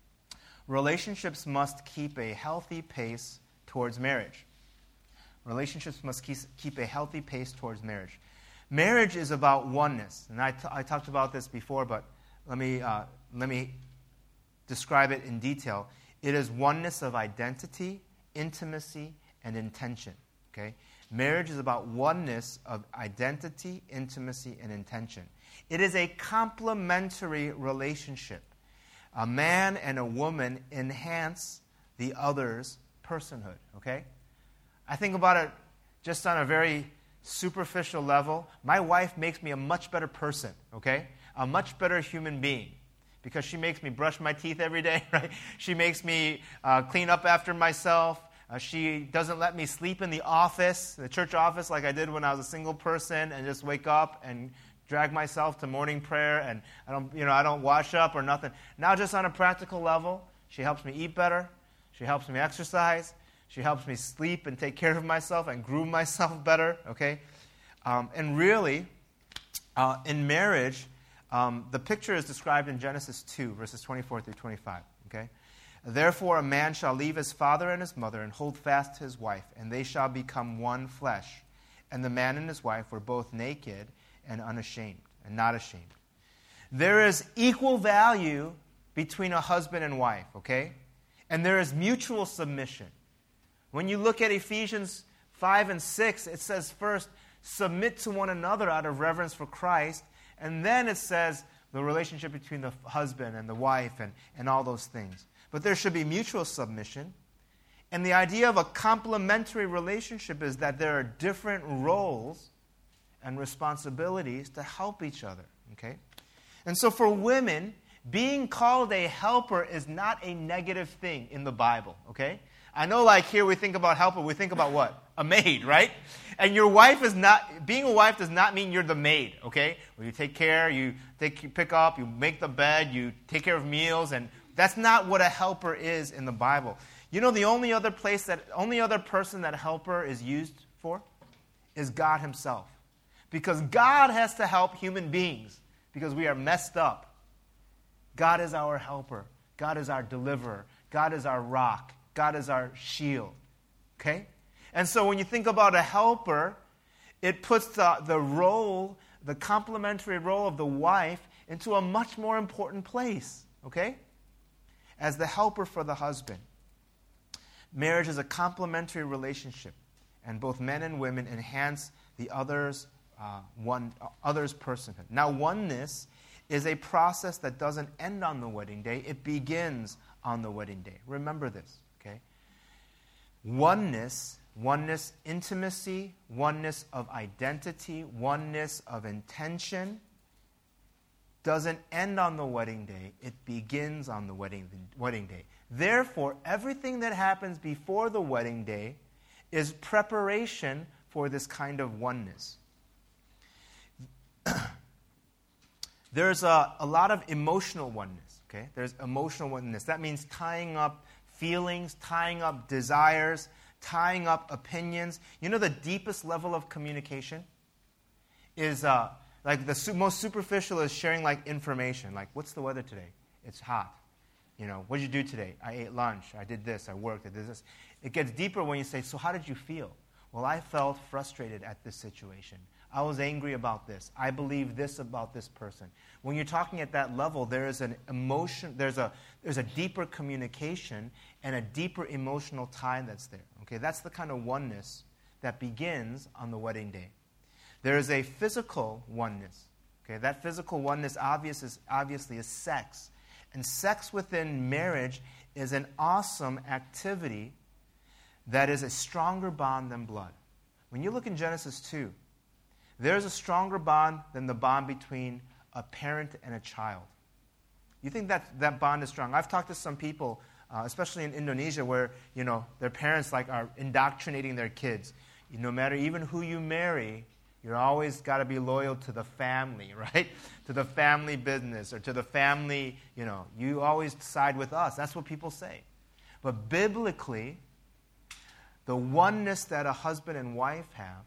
Relationships must keep a healthy pace towards marriage. Relationships must keep, keep a healthy pace towards marriage. Marriage is about oneness. And I, t- I talked about this before, but let me, uh, let me describe it in detail. It is oneness of identity, intimacy, and intention. Okay? Marriage is about oneness of identity, intimacy, and intention. It is a complementary relationship. A man and a woman enhance the other's personhood, okay? I think about it just on a very superficial level. My wife makes me a much better person, okay? A much better human being because she makes me brush my teeth every day, right? She makes me uh, clean up after myself. Uh, she doesn't let me sleep in the office, the church office, like I did when I was a single person and just wake up and drag myself to morning prayer, and I don't, you know, I don't wash up or nothing. Now, just on a practical level, she helps me eat better. She helps me exercise. She helps me sleep and take care of myself and groom myself better. Okay, um, and really, uh, in marriage, um, the picture is described in Genesis two, verses twenty-four through twenty-five. Okay, therefore, a man shall leave his father and his mother and hold fast to his wife, and they shall become one flesh. And the man and his wife were both naked and unashamed, and not ashamed. There is equal value between a husband and wife, okay? And there is mutual submission. When you look at Ephesians five and six, it says first, submit to one another out of reverence for Christ, and then it says the relationship between the husband and the wife and, and all those things. But there should be mutual submission. And the idea of a complementary relationship is that there are different roles and responsibilities to help each other, okay? And so for women, being called a helper is not a negative thing in the Bible, okay? I know, like, here we think about helper, we think about what? A maid, right? And your wife is not, being a wife does not mean you're the maid, okay? Where you take care, you, take, you pick up, you make the bed, you take care of meals, and that's not what a helper is in the Bible. You know, the only other place that, only other person that helper is used for is God himself. Because God has to help human beings because we are messed up. God is our helper. God is our deliverer. God is our rock. God is our shield. Okay? And so when you think about a helper, It puts the, the role, the complementary role of the wife into a much more important place, okay? As the helper for the husband. Marriage is a complementary relationship, and both men and women enhance the other's, uh, one, uh, other's personhood. Now, oneness is a process that doesn't end on the wedding day. It begins on the wedding day. Remember this, okay? Oneness, oneness, intimacy, oneness of identity, oneness of intention doesn't end on the wedding day. It begins on the wedding, wedding day. Therefore, everything that happens before the wedding day is preparation for this kind of oneness. There's a, a lot of emotional oneness, okay? There's emotional oneness. That means tying up feelings, tying up desires, tying up opinions. You know the deepest level of communication is, uh, like the su- most superficial is sharing like information. Like, what's the weather today? It's hot. You know, what did you do today? I ate lunch. I did this. I worked. I did this. It gets deeper when you say, so how did you feel? Well, I felt frustrated at this situation. I was angry about this. I believe this about this person. When you're talking at that level, there is an emotion, there's a there's a deeper communication and a deeper emotional tie that's there. Okay, that's the kind of oneness that begins on the wedding day. There is a physical oneness. Okay, that physical oneness obvious is, obviously is sex. And sex within marriage is an awesome activity that is a stronger bond than blood. When you look in Genesis two, there's a stronger bond than the bond between a parent and a child. You think that that bond is strong? I've talked to some people, uh, especially in Indonesia, where you know their parents like are indoctrinating their kids. No matter even who you marry, you're always got to be loyal to the family, right? To the family business or to the family, you know, you always side with us. That's what people say. But biblically, the oneness that a husband and wife have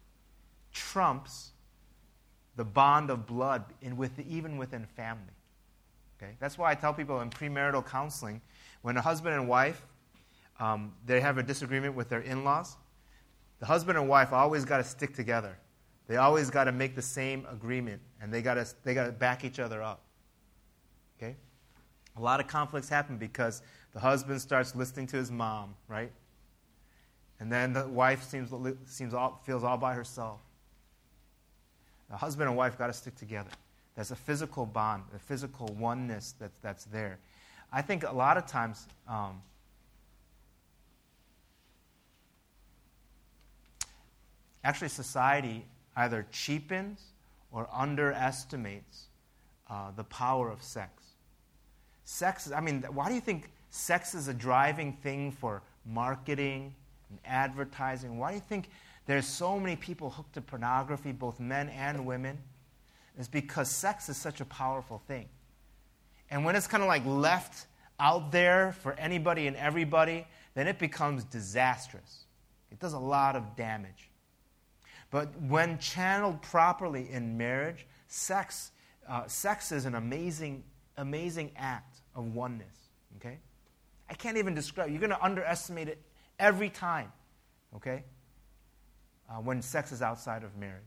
trumps the bond of blood in with even within family. Okay, that's why I tell people in premarital counseling, when a husband and wife um, they have a disagreement with their in-laws, the husband and wife always got to stick together. They always got to make the same agreement, and they got to they got to back each other up. Okay, a lot of conflicts happen because the husband starts listening to his mom, right? And then the wife seems seems all, feels all by herself. The husband and wife got to stick together. There's a physical bond, a physical oneness that, that's there. I think a lot of times, um, actually society either cheapens or underestimates uh, the power of sex. Sex, I mean, why do you think sex is a driving thing for marketing and advertising? Why do you think there's so many people hooked to pornography, both men and women? It's because sex is such a powerful thing. And when it's kind of like left out there for anybody and everybody, then it becomes disastrous. It does a lot of damage. But when channeled properly in marriage, sex, uh, sex is an amazing, amazing act of oneness. Okay? I can't even describe it. You're going to underestimate it every time. Okay? Uh, when sex is outside of marriage.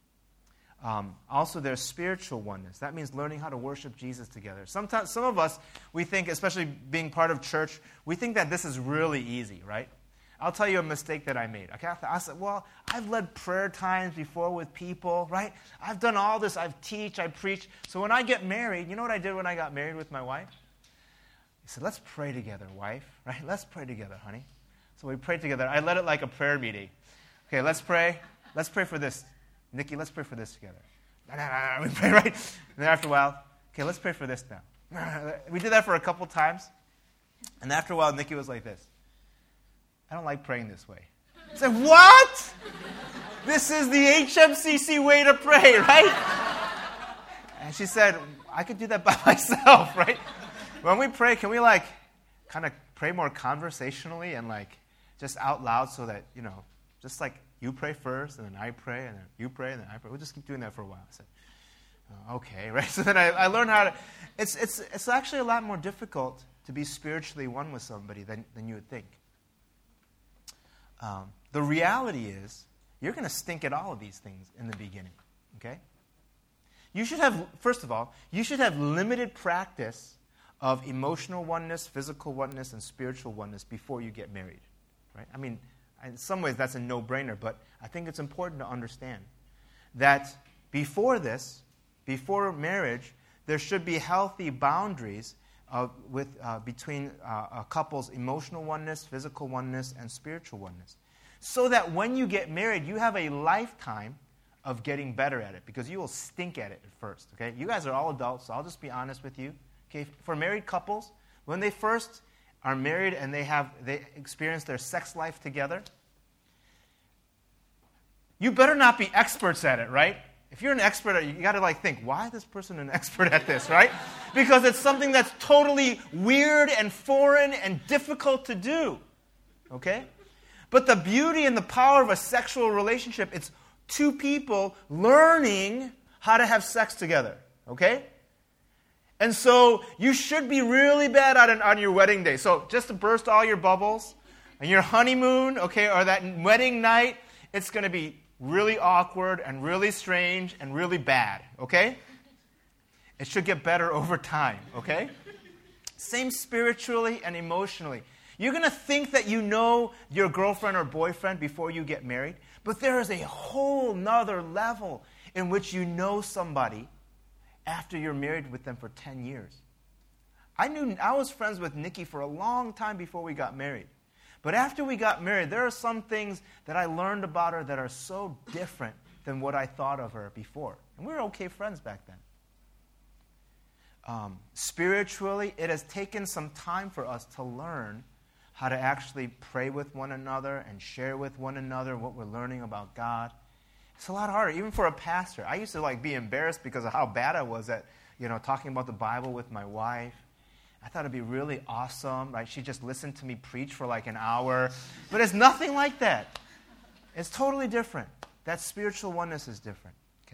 Um, also, there's spiritual oneness. That means learning how to worship Jesus together. Sometimes, some of us, we think, especially being part of church, we think that this is really easy, right? I'll tell you a mistake that I made. Okay, I said, well, I've led prayer times before with people, right? I've done all this. I've teach, I preach. So when I get married, you know what I did when I got married with my wife? I said, let's pray together, wife, right? Let's pray together, honey. So we prayed together. I led it like a prayer meeting. Okay, let's pray. Let's pray for this. Nikki, let's pray for this together. Nah, nah, nah, nah. We pray, right? And then after a while, okay, let's pray for this now. We did that for a couple times. And after a while, Nikki was like this. I don't like praying this way. I said, what? This is the H M C C way to pray, right? And she said, I could do that by myself, right? When we pray, can we like kind of pray more conversationally and like just out loud so that, you know, just like you pray first, and then I pray, and then you pray, and then I pray. We'll just keep doing that for a while. I said, oh, okay, right? So then I, I learned how to, it's, it's, it's actually a lot more difficult to be spiritually one with somebody than, than you would think. Um, the reality is, you're going to stink at all of these things in the beginning, okay? You should have, first of all, you should have limited practice of emotional oneness, physical oneness, and spiritual oneness before you get married, right? I mean, in some ways that's a no-brainer, but I think it's important to understand that before this, before marriage, there should be healthy boundaries uh, with, uh, between uh, a couple's emotional oneness, physical oneness, and spiritual oneness. So that when you get married, you have a lifetime of getting better at it, because you will stink at it at first, okay? You guys are all adults, so I'll just be honest with you. Okay, for married couples, when they first are married and they have they experience their sex life together, you better not be experts at it, right? If you're an expert at it, you got to like think, why is this person an expert at this, right? Because it's something that's totally weird and foreign and difficult to do, okay? But the beauty and the power of a sexual relationship, it's two people learning how to have sex together, okay? And so you should be really bad at it on your wedding day. So just to burst all your bubbles, and your honeymoon, okay, or that wedding night, it's going to be really awkward and really strange and really bad, okay? It should get better over time, okay? Same spiritually and emotionally. You're going to think that you know your girlfriend or boyfriend before you get married, but there is a whole nother level in which you know somebody after you're married with them for ten years. I knew I was friends with Nikki for a long time before we got married. But after we got married, there are some things that I learned about her that are so different than what I thought of her before. And we were okay friends back then. Um, spiritually, it has taken some time for us to learn how to actually pray with one another and share with one another what we're learning about God. It's a lot harder, even for a pastor. I used to like be embarrassed because of how bad I was at, you know, talking about the Bible with my wife. I thought it'd be really awesome. Right? She just listened to me preach for like an hour. But it's nothing like that. It's totally different. That spiritual oneness is different.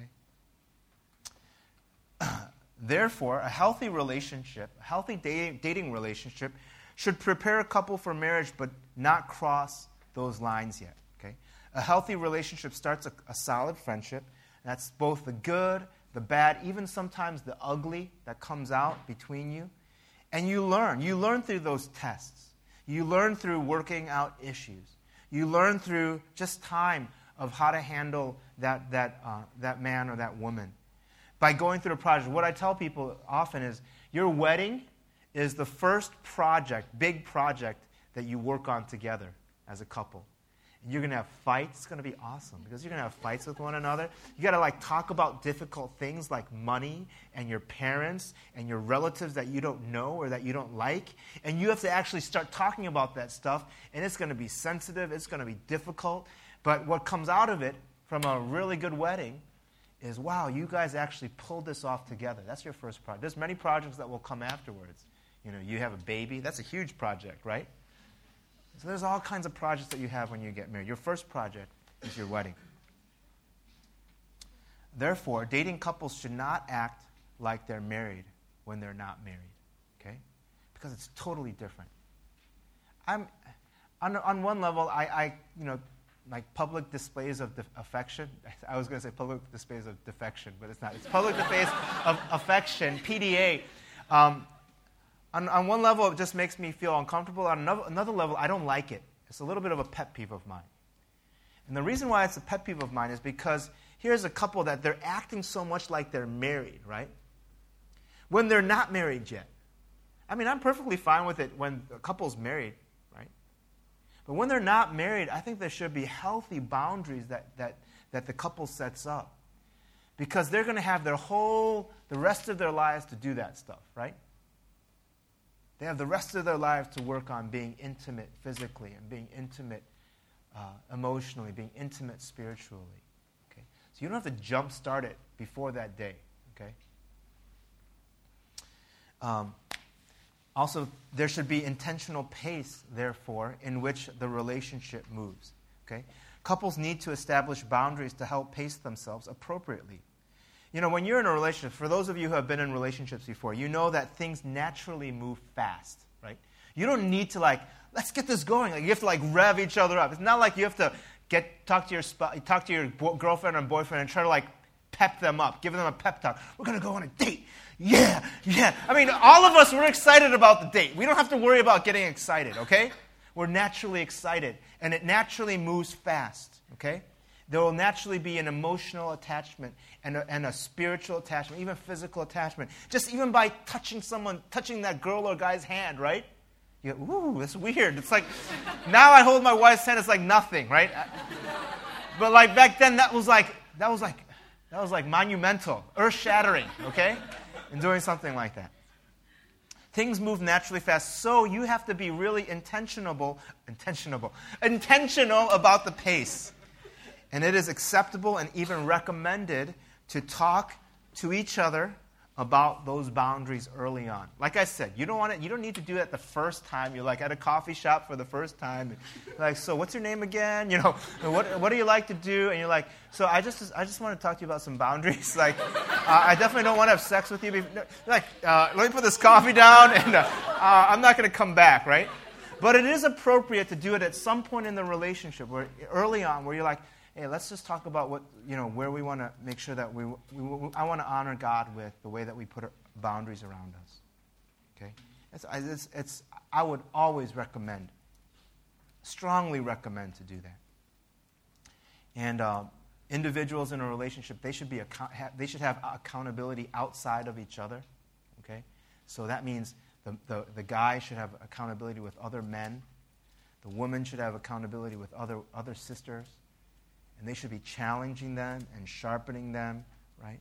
Okay. Therefore, a healthy relationship, a healthy dating, dating relationship, should prepare a couple for marriage, but not cross those lines yet. Okay. A healthy relationship starts a, a solid friendship. That's both the good, the bad, even sometimes the ugly that comes out between you. And you learn. You learn through those tests. You learn through working out issues. You learn through just time of how to handle that, that, uh, that man or that woman. By going through the project, what I tell people often is your wedding is the first project, big project that you work on together as a couple. And you're going to have fights. It's going to be awesome because you're going to have fights with one another. You got to like talk about difficult things like money and your parents and your relatives that you don't know or that you don't like. And you have to actually start talking about that stuff. And it's going to be sensitive. It's going to be difficult. But what comes out of it from a really good wedding is, wow, you guys actually pulled this off together. That's your first project. There's many projects that will come afterwards. You know, you have a baby. That's a huge project, right? So there's all kinds of projects that you have when you get married. Your first project is your wedding. Therefore, dating couples should not act like they're married when they're not married, okay? Because it's totally different. I'm on, on one level, I, I, you know, like public displays of def- affection. I was going to say public displays of defection, but it's not. It's public displays of affection, P D A. Um, On, on one level, it just makes me feel uncomfortable. On another, another level, I don't like it. It's a little bit of a pet peeve of mine. And the reason why it's a pet peeve of mine is because here's a couple that they're acting so much like they're married, right? When they're not married yet. I mean, I'm perfectly fine with it when a couple's married, right? But when they're not married, I think there should be healthy boundaries that, that, that the couple sets up. Because they're going to have their whole, the rest of their lives to do that stuff, right? They have the rest of their lives to work on being intimate physically and being intimate uh, emotionally, being intimate spiritually. Okay? So you don't have to jump start it before that day. Okay? Um, also, there should be intentional pace, therefore, in which the relationship moves. Okay? Couples need to establish boundaries to help pace themselves appropriately. You know, when you're in a relationship, for those of you who have been in relationships before, you know that things naturally move fast, right? You don't need to, like, let's get this going. Like, you have to, like, rev each other up. It's not like you have to get talk to your sp- talk to your bo- girlfriend or boyfriend and try to like pep them up, give them a pep talk. We're going to go on a date. Yeah, yeah. I mean, all of us, we're excited about the date. We don't have to worry about getting excited, okay? We're naturally excited, and it naturally moves fast, okay? There will naturally be an emotional attachment and a, and a spiritual attachment, even physical attachment. Just even by touching someone, touching that girl or guy's hand, right? You go, ooh, that's weird. It's like, now I hold my wife's hand, it's like nothing, right? But like back then, that was like, that was like, that was like monumental, earth-shattering, okay? And doing something like that. Things move naturally fast, so you have to be really intentional, intentional, intentional about the pace. And it is acceptable and even recommended to talk to each other about those boundaries early on. Like I said, you don't want it. You don't need to do it the first time. You're like at a coffee shop for the first time. And like, so what's your name again? You know, what what do you like to do? And you're like, so I just I just want to talk to you about some boundaries. Like, uh, I definitely don't want to have sex with you. Before. Like, uh, let me put this coffee down, and uh, uh, I'm not going to come back, right? But it is appropriate to do it at some point in the relationship, where early on, where you're like, hey, let's just talk about what, you know, where we want to make sure that we, we I want to honor God with the way that we put boundaries around us. Okay? It's, it's, it's, I would always recommend, strongly recommend to do that. And uh, individuals in a relationship, they should be account, they should have accountability outside of each other. Okay? So that means the, the, the guy should have accountability with other men. The woman should have accountability with other other sisters. And they should be challenging them and sharpening them, right?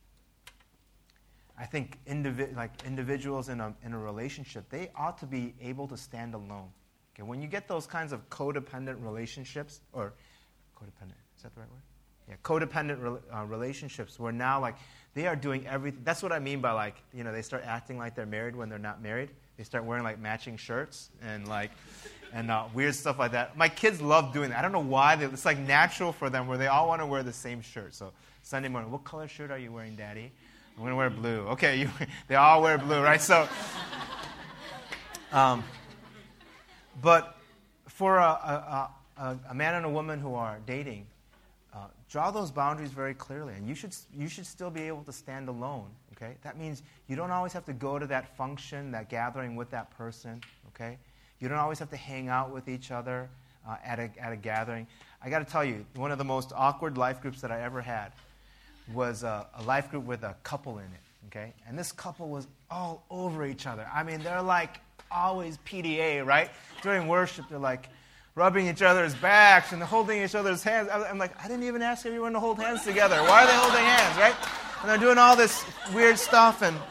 I think indivi- like individuals in a, in a relationship, they ought to be able to stand alone. Okay, when you get those kinds of codependent relationships, or codependent, is that the right word? Yeah, codependent re- uh, relationships where now like they are doing everything. That's what I mean by like, you know, they start acting like they're married when they're not married. They start wearing like matching shirts and like and uh, weird stuff like that. My kids love doing that. I don't know why. They, it's like natural for them where they all want to wear the same shirt. So Sunday morning, what color shirt are you wearing, Daddy? I'm going to wear blue. Okay, you, they all wear blue, right? So, um, but for a, a, a, a man and a woman who are dating, uh, draw those boundaries very clearly. And you should you should still be able to stand alone, okay? That means you don't always have to go to that function, that gathering with that person, okay? You don't always have to hang out with each other uh, at, a, at a gathering. I got to tell you, one of the most awkward life groups that I ever had was a, a life group with a couple in it, okay? And this couple was all over each other. I mean, they're like always P D A, right? During worship, they're like rubbing each other's backs and holding each other's hands. I'm like, I didn't even ask everyone to hold hands together. Why are they holding hands, right? And they're doing all this weird stuff. And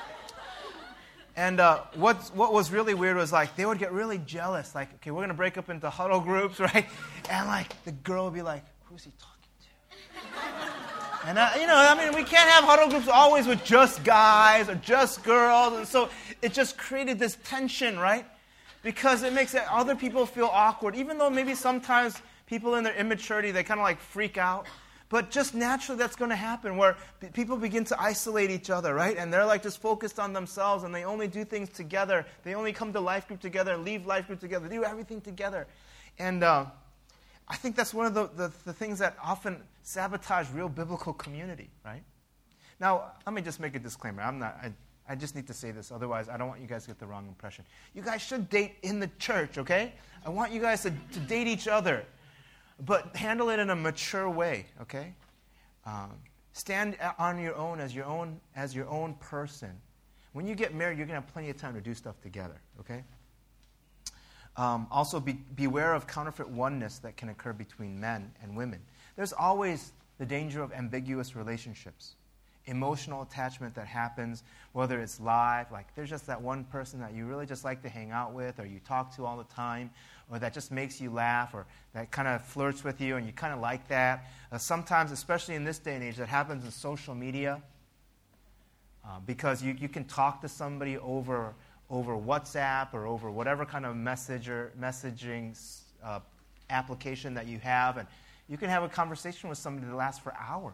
and uh, what what was really weird was like they would get really jealous. Like, okay, we're going to break up into huddle groups, right? And like the girl would be like, who's he talking to? And, uh, you know, I mean, we can't have huddle groups always with just guys or just girls. And so it just created this tension, right? Because it makes other people feel awkward, even though maybe sometimes people in their immaturity, they kind of like freak out. But just naturally that's going to happen where people begin to isolate each other, right? And they're like just focused on themselves and they only do things together. They only come to life group together, leave life group together, do everything together. And uh, I think that's one of the, the, the things that often sabotage real biblical community, right? Now, let me just make a disclaimer. I'm not... I, I just need to say this, otherwise I don't want you guys to get the wrong impression. You guys should date in the church, okay? I want you guys to, to date each other, but handle it in a mature way, okay? Um, stand on your own as your own as your own person. When you get married, you're going to have plenty of time to do stuff together, okay? Um, also, be, beware of counterfeit oneness that can occur between men and women. There's always the danger of ambiguous relationships. Emotional attachment that happens, whether it's live, like there's just that one person that you really just like to hang out with or you talk to all the time, or that just makes you laugh, or that kind of flirts with you and you kind of like that. Uh, sometimes, especially in this day and age, that happens in social media uh, because you, you can talk to somebody over over WhatsApp or over whatever kind of messenger, messaging uh, application that you have, and you can have a conversation with somebody that lasts for hours.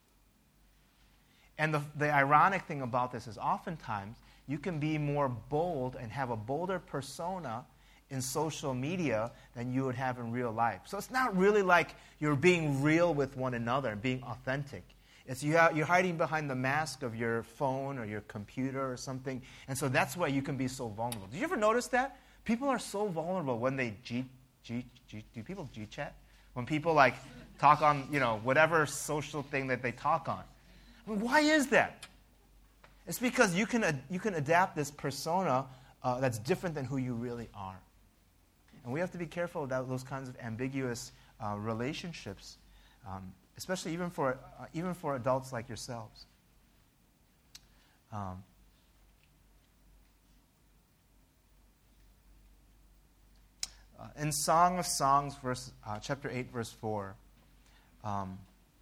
And the, the ironic thing about this is oftentimes you can be more bold and have a bolder persona in social media than you would have in real life. So it's not really like you're being real with one another and being authentic. It's you have, you're hiding behind the mask of your phone or your computer or something. And so that's why you can be so vulnerable. Did you ever notice that? People are so vulnerable when they G, G, G, do people G-chat? When people like talk on, you know, whatever social thing that they talk on. I mean, why is that? It's because you can, uh, you can adapt this persona uh, that's different than who you really are. And we have to be careful about those kinds of ambiguous uh, relationships, um, especially even for uh, even for adults like yourselves. Um, uh, in Song of Songs, verse uh, chapter eight, verse four, um,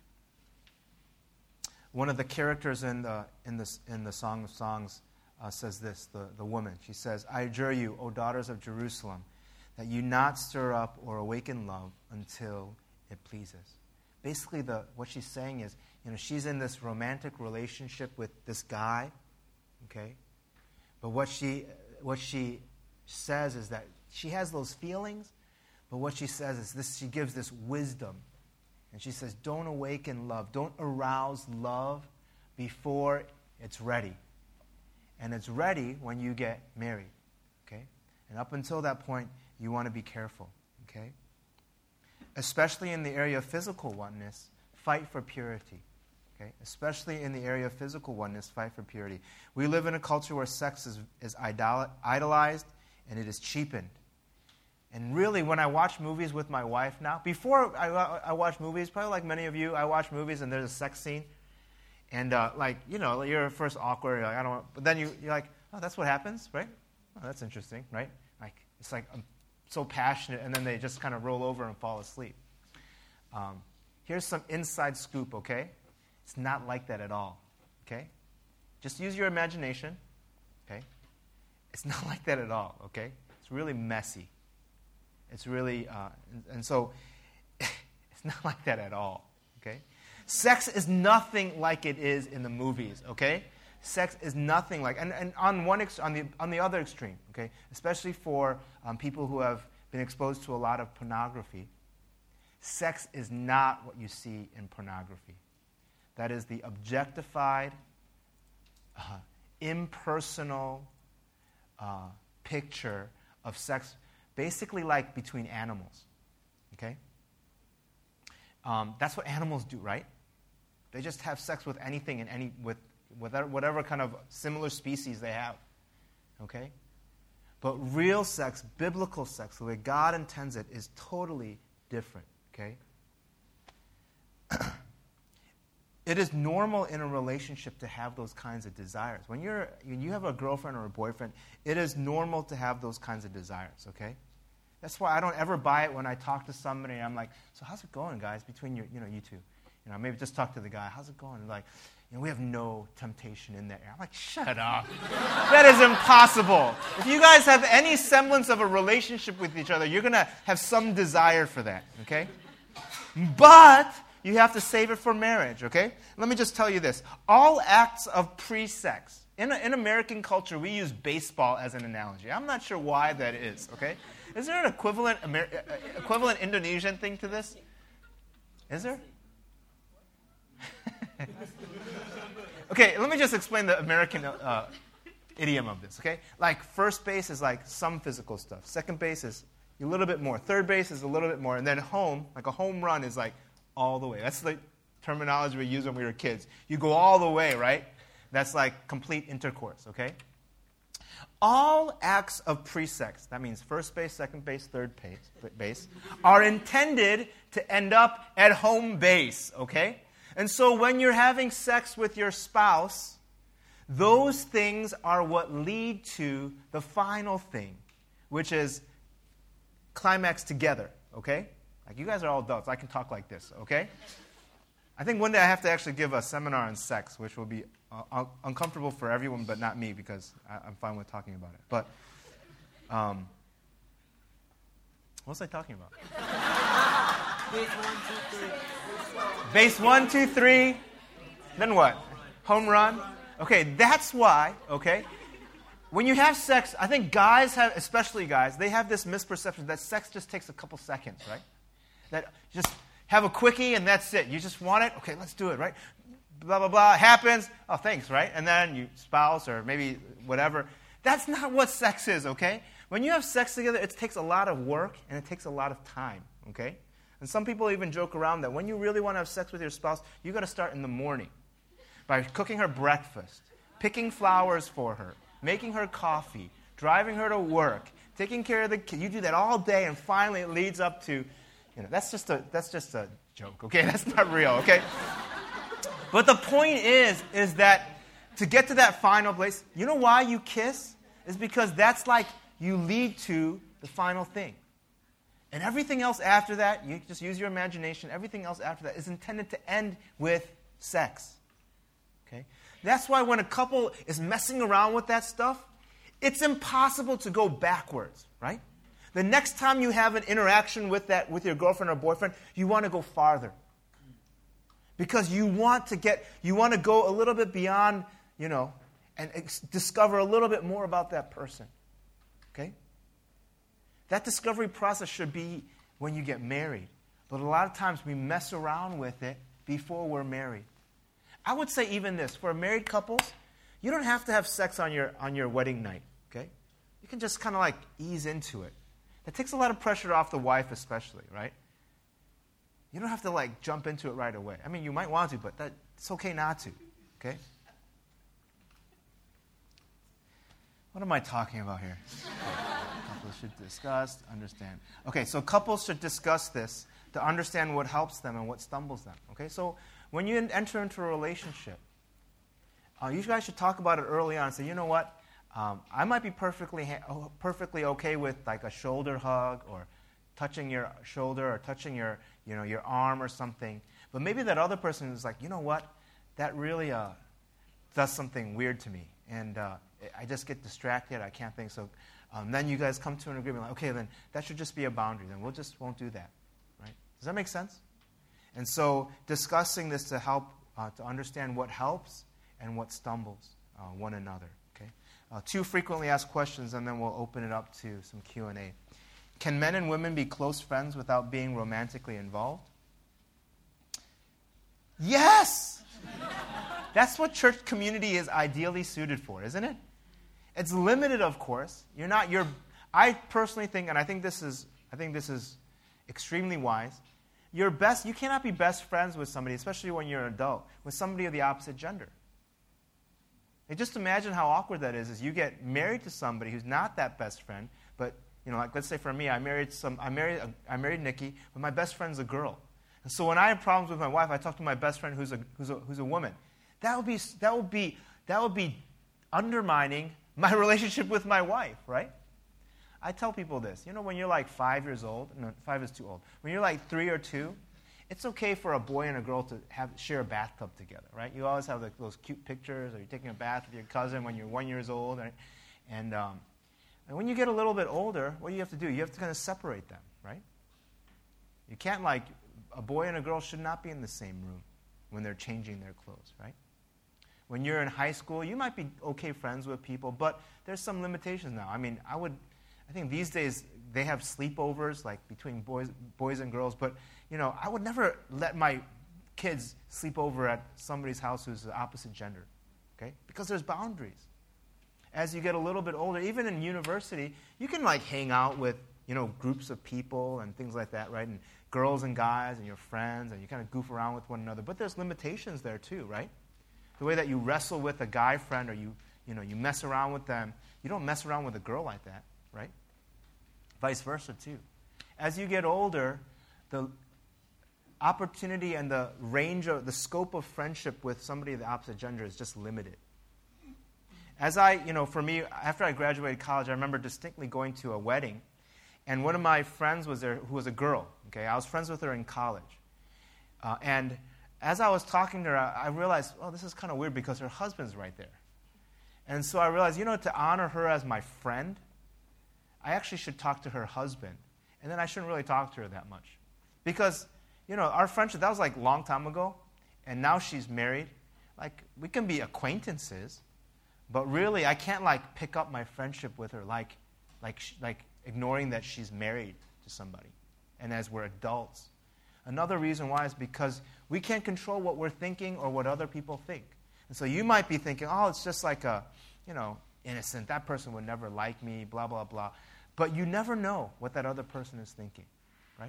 one of the characters in the in the in the Song of Songs uh, says this: the the woman, she says, "I adjure you, O daughters of Jerusalem, that you not stir up or awaken love until it pleases." Basically, the what she's saying is, you know, she's in this romantic relationship with this guy, okay? But what she what she says is that she has those feelings, but what she says is this: she gives this wisdom, and she says, "Don't awaken love, don't arouse love before it's ready, and it's ready when you get married, okay? And up until that point, you want to be careful, okay? Especially in the area of physical oneness, fight for purity, okay? Especially in the area of physical oneness, fight for purity. We live in a culture where sex is, is idol- idolized and it is cheapened. And really, when I watch movies with my wife now, before I, I watch movies, probably like many of you, I watch movies and there's a sex scene. And uh, like, you know, you're first awkward, you're like, I don't want, but then you, you're like, oh, that's what happens, right? Oh, that's interesting, right? Like, it's like, um, so passionate, and then they just kind of roll over and fall asleep. Um, here's some inside scoop, okay? It's not like that at all, okay? Just use your imagination, okay? It's not like that at all, okay? It's really messy. It's really, uh, and, and so, it's not like that at all, okay? Sex is nothing like it is in the movies, okay? Sex is nothing like, and, and on one ex, on the on the other extreme, okay, especially for um, people who have been exposed to a lot of pornography, sex is not what you see in pornography. That is the objectified, uh, impersonal uh, picture of sex, basically like between animals, okay? Um, that's what animals do, right? They just have sex with anything and any with. whatever kind of similar species they have, okay? But real sex, biblical sex, the way God intends it, is totally different, okay? It is normal in a relationship to have those kinds of desires. When you're when you have a girlfriend or a boyfriend, it is normal to have those kinds of desires, okay? That's why I don't ever buy it when I talk to somebody and I'm like, so how's it going, guys, between your, you know, you two? You know, maybe just talk to the guy, how's it going? And like, you know, we have no temptation in that area. I'm like, shut up. That is impossible. If you guys have any semblance of a relationship with each other, you're going to have some desire for that, okay? But you have to save it for marriage, okay? Let me just tell you this. All acts of pre-sex, in, in American culture, we use baseball as an analogy. I'm not sure why that is, okay? Is there an equivalent, Amer- equivalent Indonesian thing to this? Is there? Okay, let me just explain the American uh, idiom of this, okay? Like, first base is like some physical stuff. Second base is a little bit more. Third base is a little bit more. And then home, like a home run is like all the way. That's the terminology we used when we were kids. You go all the way, right? That's like complete intercourse, okay? All acts of pre-sex, that means first base, second base, third base, base, are intended to end up at home base, okay? And so when you're having sex with your spouse, those things are what lead to the final thing, which is climax together, okay? Like, you guys are all adults. I can talk like this, okay? I think one day I have to actually give a seminar on sex, which will be uh, un- uncomfortable for everyone but not me, because I- I'm fine with talking about it. But, um, what was I talking about? Base one, two, three. Base one, two, three. Then what? Home run? Okay, that's why, okay? when you have sex, I think guys have, especially guys, they have this misperception that sex just takes a couple seconds, right? That just have a quickie and that's it. You just want it? Okay, let's do it, right? Blah, blah, blah. It happens. Oh, thanks, right? And then you spouse or maybe whatever. That's not what sex is, okay? When you have sex together, it takes a lot of work and it takes a lot of time, okay? And some people even joke around that when you really want to have sex with your spouse, you got to start in the morning by cooking her breakfast, picking flowers for her, making her coffee, driving her to work, taking care of the kid. You do that all day, and finally it leads up to, you know, that's just a that's just a joke, okay? That's not real, okay? But the point is, is that to get to that final place, you know why you kiss? Is because that's like you lead to the final thing. And everything else after that, you just use your imagination, everything else after that is intended to end with sex. Okay? That's why when a couple is messing around with that stuff, it's impossible to go backwards, right? The next time you have an interaction with that with your girlfriend or boyfriend, you want to go farther. Because you want to get, you want to go a little bit beyond, you know, and ex- discover a little bit more about that person. Okay? That discovery process should be when you get married. But a lot of times we mess around with it before we're married. I would say even this, for married couples, you don't have to have sex on your on your wedding night, okay? You can just kind of like ease into it. That takes a lot of pressure off the wife especially, right? You don't have to like jump into it right away. I mean, you might want to, but that, it's okay not to, okay? What am I talking about here? Couples should discuss, understand. Okay, so couples should discuss this to understand what helps them and what stumbles them. Okay, so when you enter into a relationship, uh, you guys should talk about it early on. Say, you know what? Um, I might be perfectly ha- perfectly okay with like a shoulder hug or touching your shoulder or touching your you know your arm or something. But maybe that other person is like, you know what? That really uh, does something weird to me, and uh, I just get distracted. I can't think. So um, then you guys come to an agreement. Like, okay, then that should just be a boundary. Then we'll just won't do that. Right? Does that make sense? And so discussing this to help uh, to understand what helps and what stumbles uh, one another. Okay. Uh, two frequently asked questions, and then we'll open it up to some Q and A. Can men and women be close friends without being romantically involved? Yes! That's what church community is ideally suited for, isn't it? It's limited, of course. You're not. You're. I personally think, and I think this is. I think this is extremely wise. You're best. You cannot be best friends with somebody, especially when you're an adult, with somebody of the opposite gender. And just imagine how awkward that is. Is you get married to somebody who's not that best friend, but you know, like let's say for me, I married some. I married. I married Nikki, but my best friend's a girl. And so when I have problems with my wife, I talk to my best friend who's a who's a who's a woman. That would be that would be that would be undermining my relationship with my wife, right? I tell people this. You know, when you're like five years old, no, five is too old. When you're like three or two, it's okay for a boy and a girl to have share a bathtub together, right? You always have like those cute pictures, or you're taking a bath with your cousin when you're one years old, right? And um, and when you get a little bit older, what do you have to do? You have to kind of separate them, right? You can't like a boy and a girl should not be in the same room when they're changing their clothes, right? When you're in high school, you might be okay friends with people, but there's some limitations now. I mean, I would, I think these days they have sleepovers like between boys, boys and girls, but you know, I would never let my kids sleep over at somebody's house who's the opposite gender, okay? Because there's boundaries. As you get a little bit older, even in university, you can like hang out with, you know, groups of people and things like that, right? And girls and guys and your friends, and you kind of goof around with one another. But there's limitations there too, right? The way that you wrestle with a guy friend or you, you know, you mess around with them, you don't mess around with a girl like that, right? Vice versa too. As you get older, the opportunity and the range of the scope of friendship with somebody of the opposite gender is just limited. As I, you know, for me, after I graduated college, I remember distinctly going to a wedding, and one of my friends was there who was a girl. Okay, I was friends with her in college, uh, and as I was talking to her, I realized, oh, this is kind of weird because her husband's right there. And so I realized, you know, to honor her as my friend, I actually should talk to her husband. And then I shouldn't really talk to her that much. Because, you know, our friendship, that was like a long time ago. And now she's married. Like, we can be acquaintances. But really, I can't like pick up my friendship with her like, like, like ignoring that she's married to somebody. And as we're adults. Another reason why is because we can't control what we're thinking or what other people think. And so you might be thinking, oh, it's just like a, you know, innocent. That person would never like me, blah, blah, blah. But you never know what that other person is thinking, right?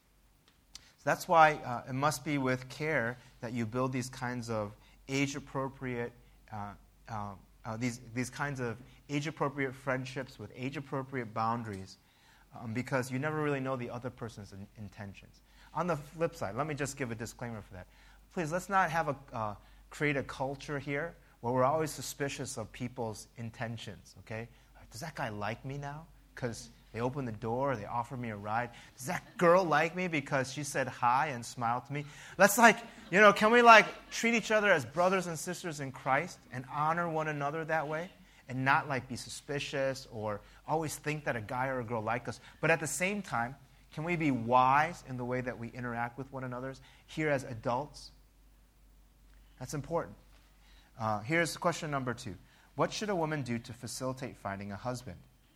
So that's why uh, it must be with care that you build these kinds of age-appropriate, uh, uh, uh, these these kinds of age-appropriate friendships with age-appropriate boundaries, um, because you never really know the other person's in- intentions. On the flip side, let me just give a disclaimer for that. Please, let's not have a uh, create a culture here where we're always suspicious of people's intentions, okay? Does that guy like me now? Because they opened the door, they offered me a ride. Does that girl like me because she said hi and smiled to me? Let's like, you know, can we like treat each other as brothers and sisters in Christ and honor one another that way? And not like be suspicious or always think that a guy or a girl like us. But at the same time, can we be wise in the way that we interact with one another here as adults? That's important. Uh, here's question number two. What should a woman do to facilitate finding a husband,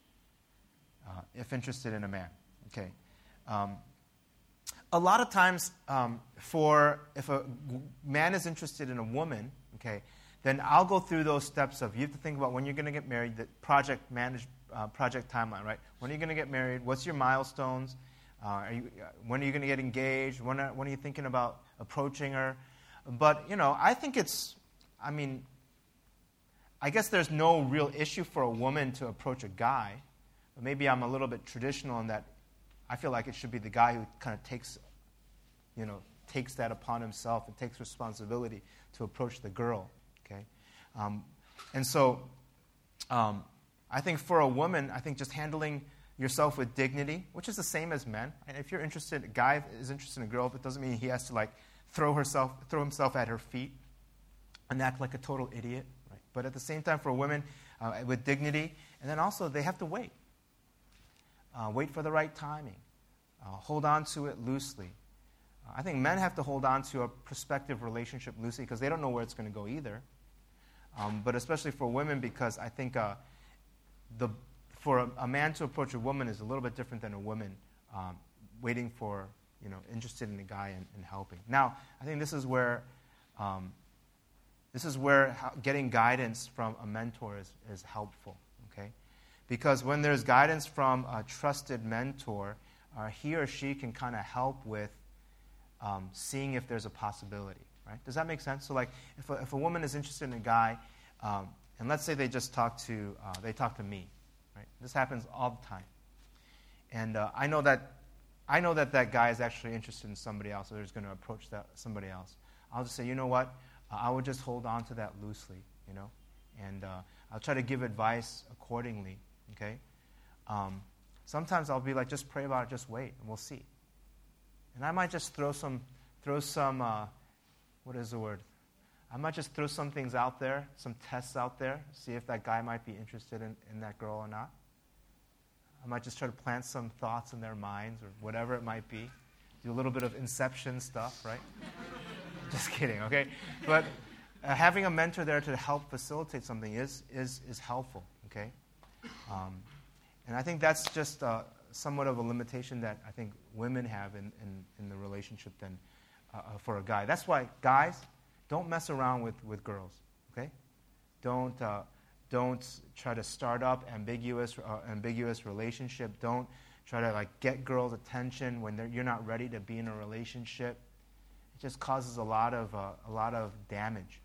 uh, if interested in a man? Okay. Um, a lot of times, um, for if a man is interested in a woman, okay, then I'll go through those steps of you have to think about when you're going to get married, the project manage, uh, project timeline, right? When are you going to get married? What's your milestones? Uh, are you, uh, when are you going to get engaged? When are, when are you thinking about approaching her? But, you know, I think it's, I mean, I guess there's no real issue for a woman to approach a guy. But maybe I'm a little bit traditional in that I feel like it should be the guy who kind of takes, you know, takes that upon himself and takes responsibility to approach the girl, okay? Um, and so um, I think for a woman, I think just handling yourself with dignity, which is the same as men. And if you're interested, a guy is interested in a girl, but it doesn't mean he has to like throw herself, throw himself at her feet and act like a total idiot. Right? But at the same time, for women, uh, with dignity, and then also they have to wait. Uh, wait for the right timing. Uh, hold on to it loosely. Uh, I think men have to hold on to a prospective relationship loosely because they don't know where it's going to go either. Um, but especially for women, because I think uh, the for a, a man to approach a woman is a little bit different than a woman um, waiting for, you know, interested in a guy and, and helping. Now, I think this is where um, this is where getting guidance from a mentor is, is helpful, okay? Because when there's guidance from a trusted mentor, uh, he or she can kind of help with um, seeing if there's a possibility, right? Does that make sense? So, like, if a, if a woman is interested in a guy, um, and let's say they just talk to uh, they talk to me. Right? This happens all the time. And uh, I know that I know that that guy is actually interested in somebody else, or is going to approach that somebody else. I'll just say, you know what? Uh, I would just hold on to that loosely, you know? And uh, I'll try to give advice accordingly, okay? Um, sometimes I'll be like, just pray about it, just wait, and we'll see. And I might just throw some, throw some, uh, what is the word? I might just throw some things out there, some tests out there, see if that guy might be interested in, in that girl or not. I might just try to plant some thoughts in their minds or whatever it might be. Do a little bit of inception stuff, right? Just kidding, okay? But uh, having a mentor there to help facilitate something is is is helpful, okay? Um, and I think that's just uh, somewhat of a limitation that I think women have in, in, in the relationship than uh, for a guy. That's why, guys, don't mess around with, with girls, okay? Don't uh, don't try to start up ambiguous uh, ambiguous relationship. Don't try to like get girls' attention when you're not ready to be in a relationship. It just causes a lot of uh, a lot of damage.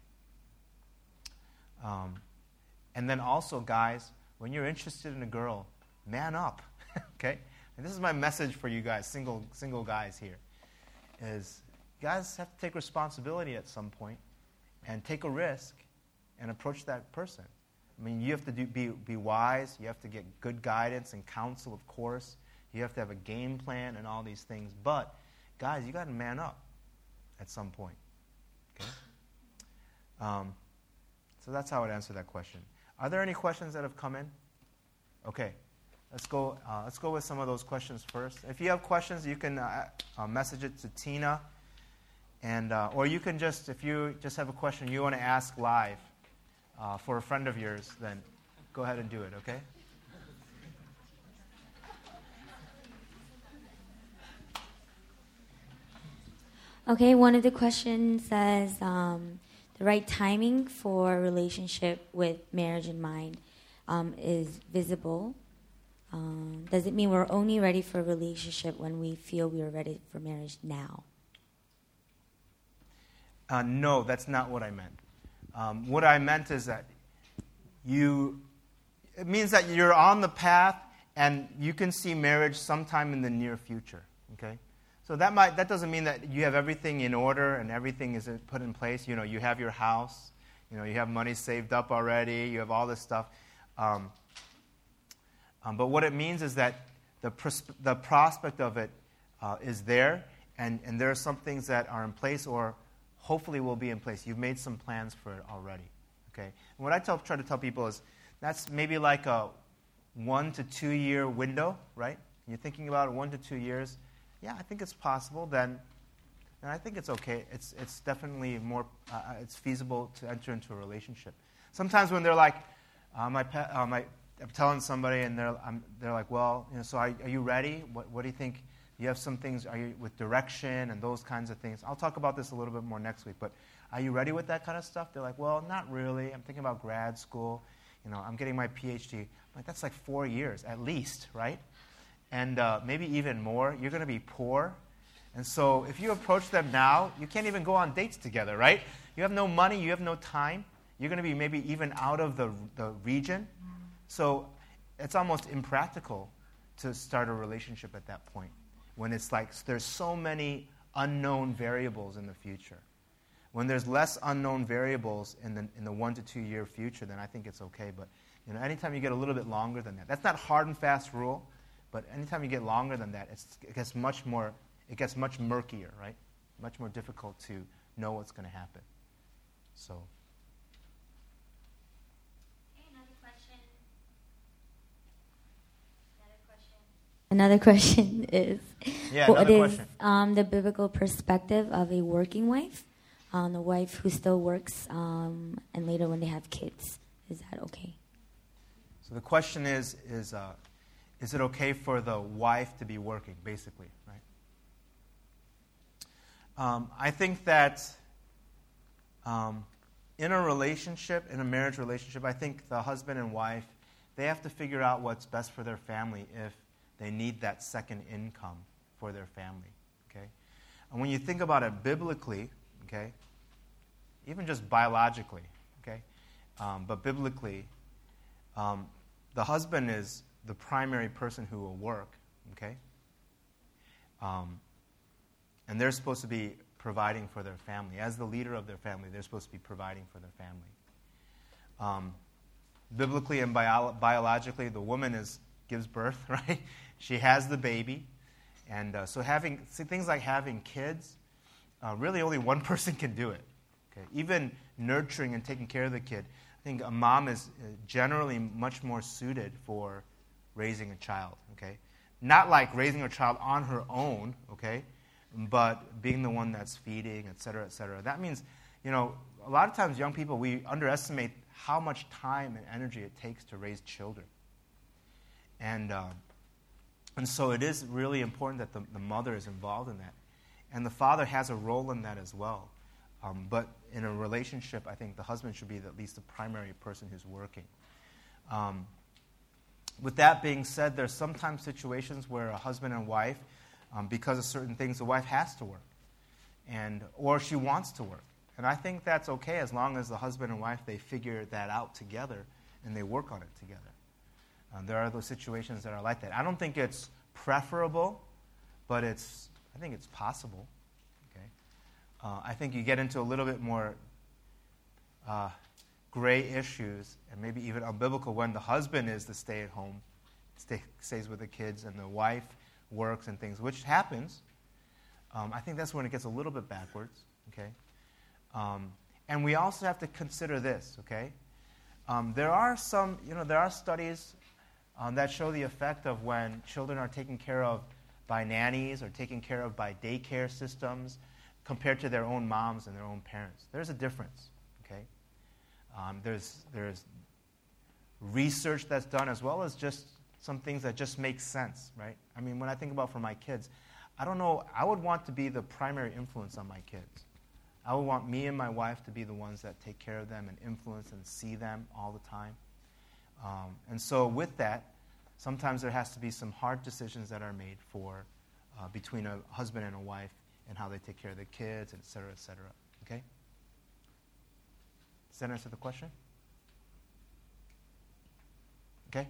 Um, and then also, guys, when you're interested in a girl, man up, okay? And this is my message for you guys, single single guys here, is guys have to take responsibility at some point and take a risk and approach that person. I mean, you have to do, be, be wise. You have to get good guidance and counsel, of course. You have to have a game plan and all these things. But, guys, you got to man up at some point. Okay? Um, so that's how I would answer that question. Are there any questions that have come in? Okay. Let's go, uh, let's go with some of those questions first. If you have questions, you can uh, uh, message it to Tina. And, uh, or you can just, if you just have a question you want to ask live, uh, for a friend of yours, then go ahead and do it, okay? Okay, one of the questions says um, the right timing for a relationship with marriage in mind um, is visible. Um, does it mean we're only ready for a relationship when we feel we are ready for marriage now? Uh, no, that's not what I meant. Um, what I meant is that you, it means that you're on the path and you can see marriage sometime in the near future, okay? So that might that doesn't mean that you have everything in order and everything is put in place. You know, you have your house, you know, you have money saved up already, you have all this stuff. Um, um, but what it means is that the pros- the prospect of it uh, is there, and, and there are some things that are in place or hopefully will be in place. You've made some plans for it already, okay? And what I tell, try to tell people is that's maybe like a one to two year window, right? You're thinking about it, one to two years. Yeah, I think it's possible. Then, then I think it's okay. It's it's definitely more. Uh, it's feasible to enter into a relationship. Sometimes when they're like, uh, my pet, uh, my, I'm telling somebody, and they're I'm, they're like, well, you know, so are, are you ready? What what do you think? You have some things. Are you with direction and those kinds of things? I'll talk about this a little bit more next week. But are you ready with that kind of stuff? They're like, well, not really. I'm thinking about grad school. You know, I'm getting my P H D. I'm like, that's like four years at least, right? And uh, maybe even more. You're going to be poor. And so if you approach them now, you can't even go on dates together, right? You have no money. You have no time. You're going to be maybe even out of the, the region. So it's almost impractical to start a relationship at that point when it's like there's so many unknown variables in the future. When there's less unknown variables in the, in the one to two year future, then I think it's okay. But you know, anytime you get a little bit longer than that, that's not hard and fast rule. But anytime you get longer than that, it's, it gets much more, it gets much murkier, right? Much more difficult to know what's going to happen. So. Okay, another question. Another question. Another question is, yeah, what another is question. Um, the biblical perspective of a working wife, um, the wife who still works, um, and later when they have kids, is that okay? So the question is, is. Uh, Is it okay for the wife to be working, basically, right? Um, I think that um, in a relationship, in a marriage relationship, I think the husband and wife, they have to figure out what's best for their family if they need that second income for their family, okay? And when you think about it biblically, okay, even just biologically, okay, um, but biblically, um, the husband is the primary person who will work, okay? Um, and they're supposed to be providing for their family. As the leader of their family, they're supposed to be providing for their family. Um, biblically and bio- biologically, the woman is gives birth, right? She has the baby. And uh, so having see, things like having kids, uh, really only one person can do it. Okay? Even nurturing and taking care of the kid, I think a mom is generally much more suited for raising a child, okay? Not like raising a child on her own, okay? But being the one that's feeding, et cetera, et cetera. That means, you know, a lot of times young people, we underestimate how much time and energy it takes to raise children. And uh, and so it is really important that the, the mother is involved in that. And the father has a role in that as well. Um, but in a relationship, I think the husband should be at least the primary person who's working. Um, With that being said, there's sometimes situations where a husband and wife, um, because of certain things, the wife has to work, and or she wants to work. And I think that's okay as long as the husband and wife, they figure that out together and they work on it together. Um, there are those situations that are like that. I don't think it's preferable, but it's I think it's possible. Okay, uh, I think you get into a little bit more Uh, gray issues, and maybe even unbiblical, when the husband is the stay-at-home, stay, stays with the kids, and the wife works and things, which happens. Um, I think that's when it gets a little bit backwards, okay? Um, and we also have to consider this, okay? Um, there are some, you know, there are studies um, that show the effect of when children are taken care of by nannies or taken care of by daycare systems compared to their own moms and their own parents. There's a difference, okay? Um, there's there's research that's done as well as just some things that just make sense, right? I mean, when I think about for my kids, I don't know, I would want to be the primary influence on my kids. I would want me and my wife to be the ones that take care of them and influence and see them all the time. Um, and so with that, sometimes there has to be some hard decisions that are made for uh, between a husband and a wife and how they take care of their kids, et cetera, et cetera. Okay? Does that answer the question? Okay?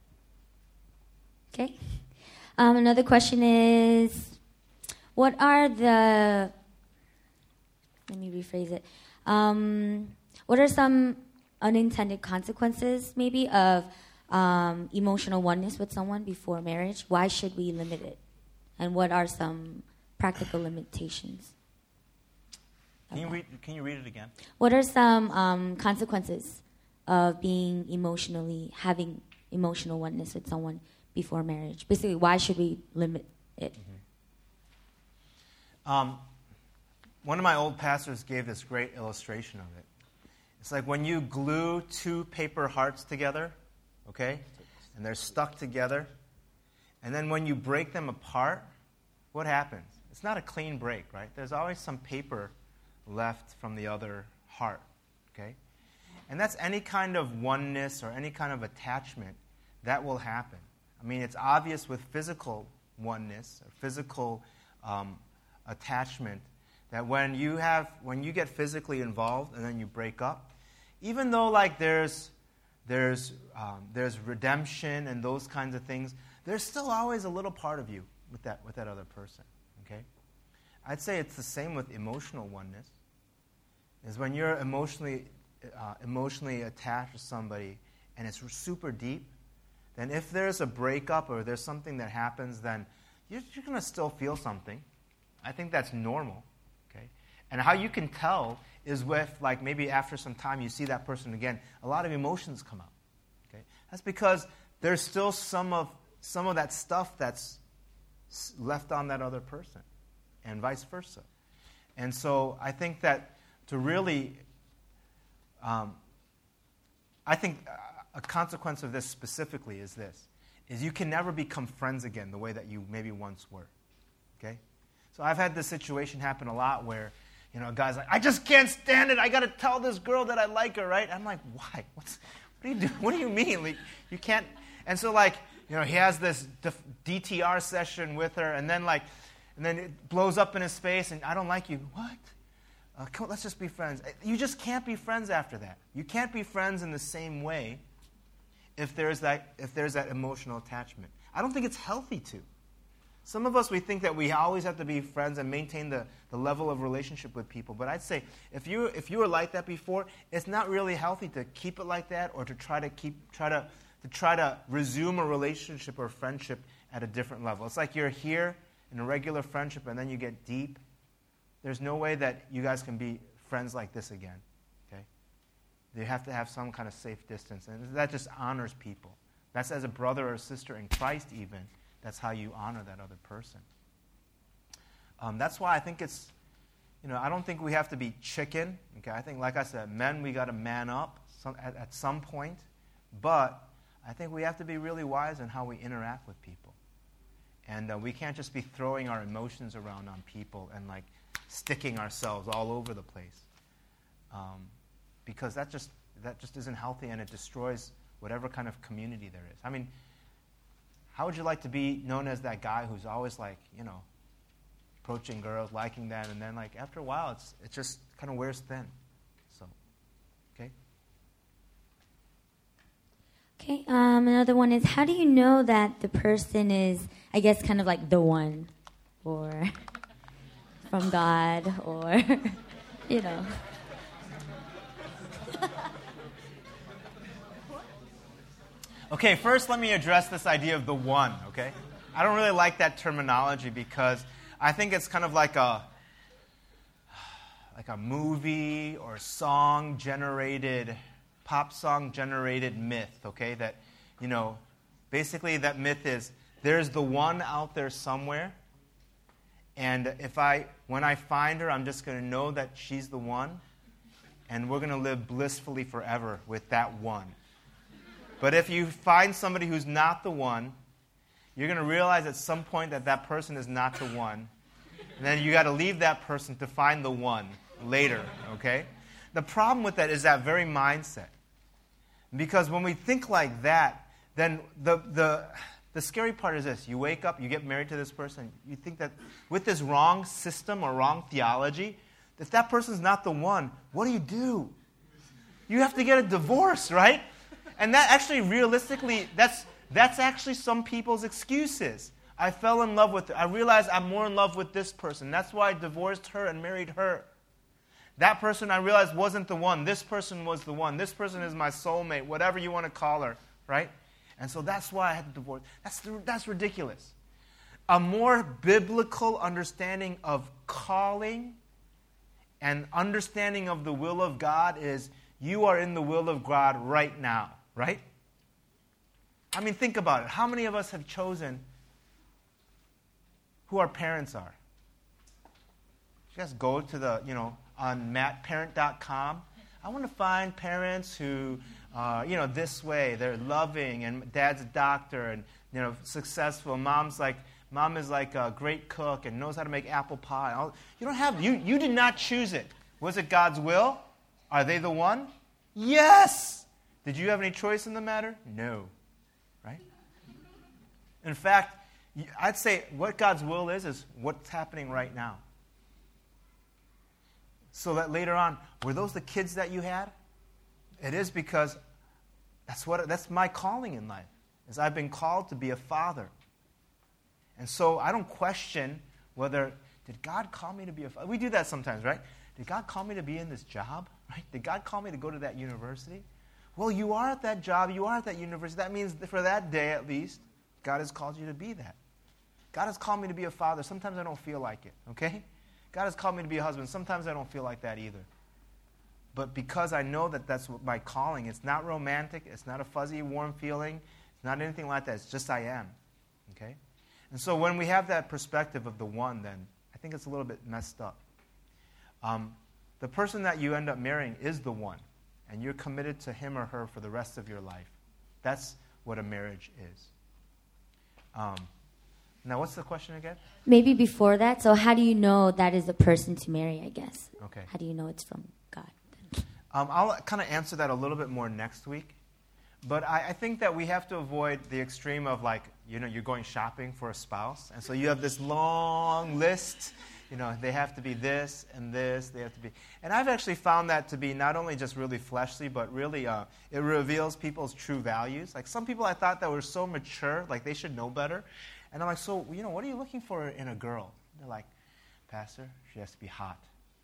Okay. Um, another question is, what are the, let me rephrase it. Um, what are some unintended consequences, maybe, of um, emotional oneness with someone before marriage? Why should we limit it? And what are some practical limitations? Can you read, can you read it again? What are some um, consequences of being emotionally, having emotional oneness with someone before marriage? Basically, why should we limit it? Mm-hmm. Um, one of my old pastors gave this great illustration of it. It's like when you glue two paper hearts together, okay, and they're stuck together, and then when you break them apart, what happens? It's not a clean break, right? There's always some paper left from the other heart, okay? And that's any kind of oneness or any kind of attachment that will happen. I mean, it's obvious with physical oneness or physical um, attachment that when you have, when you get physically involved and then you break up, even though like there's there's um, there's redemption and those kinds of things, there's still always a little part of you with that with that other person. Okay, I'd say it's the same with emotional oneness. Is when you're emotionally uh, emotionally attached to somebody and it's super deep, then if there's a breakup or there's something that happens, then you're, you're going to still feel something. I think that's normal. Okay, and how you can tell is with, like, maybe after some time you see that person again, a lot of emotions come out. Okay, that's because there's still some of some of that stuff that's left on that other person, and vice versa. And so I think that to really, um, I think a consequence of this specifically is this, is you can never become friends again the way that you maybe once were. Okay? So I've had this situation happen a lot where, you know, a guy's like, I just can't stand it. I got to tell this girl that I like her, right? I'm like, why? What's, what do you do? What do you mean? Like, you can't. And so, like, you know, he has this D T R session with her, and then, like, and then it blows up in his face, and I don't like you. What? Uh, come on, let's just be friends. You just can't be friends after that. You can't be friends in the same way if there's that if there's that emotional attachment. I don't think it's healthy to. Some of us, we think that we always have to be friends and maintain the, the level of relationship with people. But I'd say if you if you were like that before, it's not really healthy to keep it like that or to try to keep try to to try to resume a relationship or friendship at a different level. It's like you're here in a regular friendship and then you get deep. There's no way that you guys can be friends like this again. Okay? You have to have some kind of safe distance. And that just honors people. That's as a brother or sister in Christ even. That's how you honor that other person. Um, that's why I think it's, you know, I don't think we have to be chicken. Okay, I think, like I said, men, we got to man up some, at, at some point. But I think we have to be really wise in how we interact with people. And uh, we can't just be throwing our emotions around on people and, like, sticking ourselves all over the place. Um, because that just that just isn't healthy, and it destroys whatever kind of community there is. I mean, how would you like to be known as that guy who's always, like, you know, approaching girls, liking them, and then, like, after a while, it's it just kind of wears thin. So, okay. Okay. Um, another one is, how do you know that the person is, I guess, kind of like the one, or from God, or you know? Okay, first let me address this idea of the one, okay? I don't really like that terminology because I think it's kind of like a like a movie or song generated, pop song generated myth, okay? That, you know, basically that myth is there's the one out there somewhere, and if I when I find her, I'm just going to know that she's the one. and we're going to live blissfully forever with that one. But if you find somebody who's not the one, you're going to realize at some point that that person is not the one. And then you got to leave that person to find the one later, okay? The problem with that is that very mindset. Because when we think like that, then the the the scary part is this. You wake up, you get married to this person, you think that with this wrong system or wrong theology, if that person's not the one, what do you do? You have to get a divorce, right? And that actually, realistically, that's that's actually some people's excuses. I fell in love with her. I realized I'm more in love with this person. That's why I divorced her and married her. That person I realized wasn't the one. This person was the one. This person is my soulmate, whatever you want to call her, right? And so that's why I had to divorce. That's, that's ridiculous. A more biblical understanding of calling and understanding of the will of God is you are in the will of God right now, right? I mean, think about it. How many of us have chosen who our parents are? You guys go to the, you know, on matt parent dot com. I want to find parents who, uh, you know, this way. They're loving, and dad's a doctor, and, you know, successful. Mom's like, mom is like a great cook and knows how to make apple pie. All, you don't have, you, you did not choose it. Was it God's will? Are they the one? Yes! Did you have any choice in the matter? No. Right? In fact, I'd say what God's will is, is what's happening right now. So that later on, were those the kids that you had? It is because that's what that's my calling in life, is I've been called to be a father. And so I don't question whether, did God call me to be a father? We do that sometimes, right? Did God call me to be in this job? Right? Did God call me to go to that university? Well, you are at that job, you are at that university. That means for that day at least, God has called you to be that. God has called me to be a father. Sometimes I don't feel like it, okay? God has called me to be a husband. Sometimes I don't feel like that either. But because I know that that's what my calling, it's not romantic, it's not a fuzzy, warm feeling, it's not anything like that. It's just I am, okay? And so when we have that perspective of the one, then I think it's a little bit messed up. Um, the person that you end up marrying is the one, and you're committed to him or her for the rest of your life. That's what a marriage is. Um, now, what's the question again? Maybe before that. So how do you know that is the person to marry, I guess? Okay. How do you know it's from God? Um, I'll kind of answer that a little bit more next week. But I, I think that we have to avoid the extreme of, like, you know, you're going shopping for a spouse. And so you have this long list. You know, they have to be this and this. They have to be. And I've actually found that to be not only just really fleshly, but really uh, it reveals people's true values. Like, some people I thought that were so mature, like they should know better. And I'm like, so, you know, what are you looking for in a girl? They're like, Pastor, she has to be hot.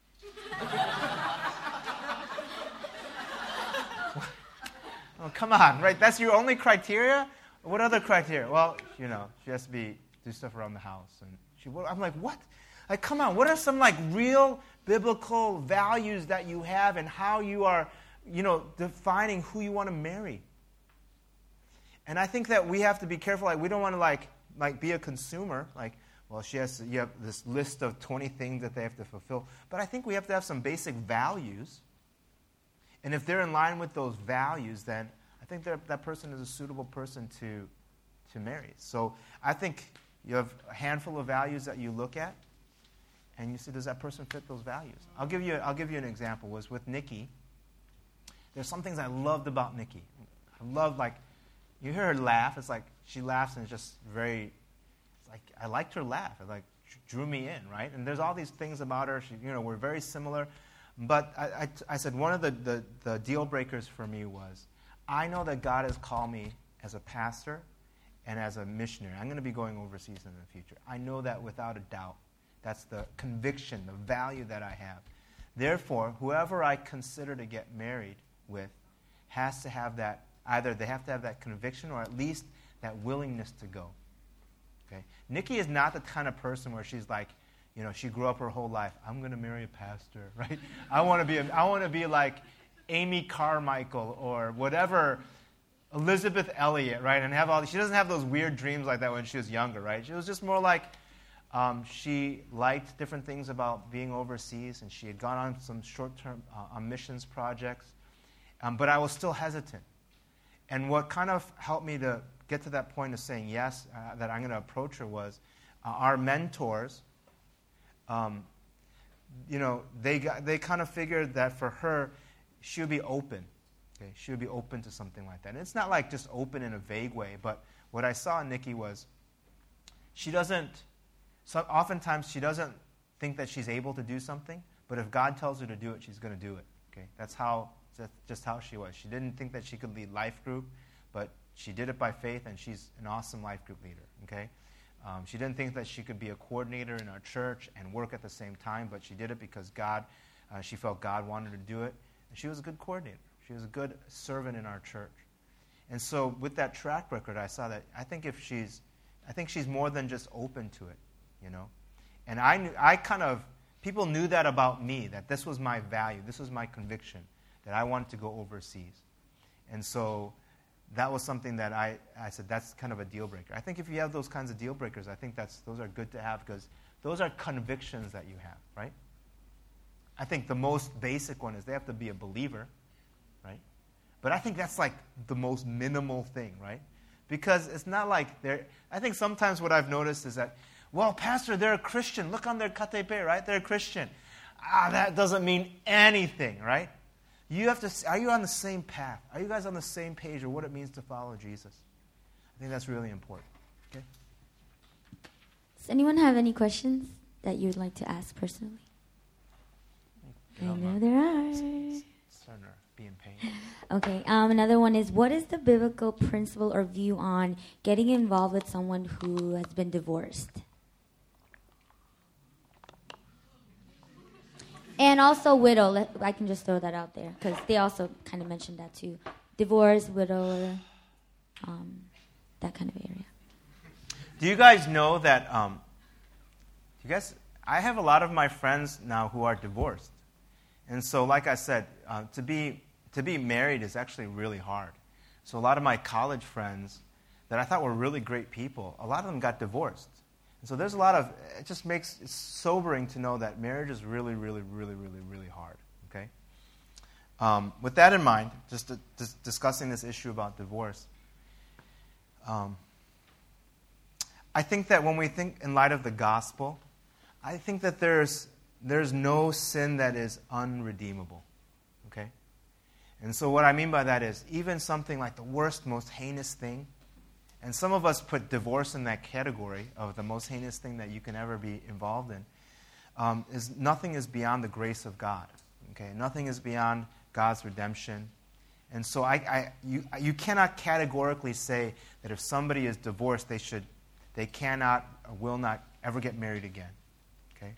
Oh, come on, right? That's your only criteria? What other criteria? Well, you know, she has to be do stuff around the house. And she, I'm like, what? Like, come on, what are some, like, real biblical values that you have and how you are, you know, defining who you want to marry? And I think that we have to be careful. Like, we don't want to, like, like be a consumer. Like, well, she has to, you have this list of twenty things that they have to fulfill. But I think we have to have some basic values. And if they're in line with those values, then I think that person is a suitable person to, to marry. So I think you have a handful of values that you look at, and you see, does that person fit those values? I'll give you, I'll give you an example. It was with Nikki. There's some things I loved about Nikki. I loved, like, you hear her laugh. It's like she laughs and it's just very, it's like, I liked her laugh. It, like, drew me in, right? And there's all these things about her. She, you know, we're very similar. But I, I, I said one of the, the, the deal breakers for me was, I know that God has called me as a pastor and as a missionary. I'm going to be going overseas in the future. I know that without a doubt. That's the conviction, the value that I have. Therefore, whoever I consider to get married with has to have that, either they have to have that conviction or at least that willingness to go. Okay? Nikki is not the kind of person where she's like, you know, she grew up her whole life, I'm going to marry a pastor, right? I want to be a, I want to be like Amy Carmichael or whatever, Elizabeth Elliot, right? And have all, she doesn't have those weird dreams like that when she was younger, right? She was just more like, Um, she liked different things about being overseas, and she had gone on some short-term uh, on missions projects. Um, but I was still hesitant. And what kind of helped me to get to that point of saying yes, uh, that I'm going to approach her, was uh, our mentors. Um, you know, they got, they kind of figured that for her, she would be open. Okay, she would be open to something like that. And it's not like just open in a vague way, but what I saw in Nikki was she doesn't. So oftentimes she doesn't think that she's able to do something, but if God tells her to do it, she's going to do it. Okay, that's how that's just how she was. She didn't think that she could lead life group, but she did it by faith, and she's an awesome life group leader. Okay, um, she didn't think that she could be a coordinator in our church and work at the same time, but she did it because God, uh, she felt God wanted her to do it, and she was a good coordinator. She was a good servant in our church, and so with that track record, I saw that I think if she's, I think she's more than just open to it. You know, and I knew, I kind of, people knew that about me, that this was my value, this was my conviction, that I wanted to go overseas. And so that was something that I, I said, that's kind of a deal breaker. I think if you have those kinds of deal breakers, I think that's those are good to have, because those are convictions that you have, right? I think the most basic one is they have to be a believer, right? But I think that's like the most minimal thing, right? Because it's not like they're, I think sometimes what I've noticed is that, well, Pastor, they're a Christian. Look on their katepe, right? They're a Christian. Ah, that doesn't mean anything, right? You have to, are you on the same path? Are you guys on the same page of what it means to follow Jesus? I think that's really important. Okay? Does anyone have any questions that you would like to ask personally? I know there are. Starting to be in pain. Okay, um, another one is, what is the biblical principle or view on getting involved with someone who has been divorced? And also widow. Let, I can just throw that out there, because they also kind of mentioned that too. Divorce, widow, um, that kind of area. Do you guys know that, um, you guys, I have a lot of my friends now who are divorced. And so, like I said, uh, to be to be married is actually really hard. So a lot of my college friends that I thought were really great people, a lot of them got divorced. And so there's a lot of, it just makes it sobering to know that marriage is really, really, really, really, really hard, okay? Um, with that in mind, just, to, just discussing this issue about divorce, um, I think that when we think in light of the gospel, I think that there's there's no sin that is unredeemable, okay? And so what I mean by that is even something like the worst, most heinous thing, and some of us put divorce in that category of the most heinous thing that you can ever be involved in, um, is nothing is beyond the grace of God. Okay, nothing is beyond God's redemption. And so I, I, you, you cannot categorically say that if somebody is divorced, they should, they cannot or will not ever get married again. Okay,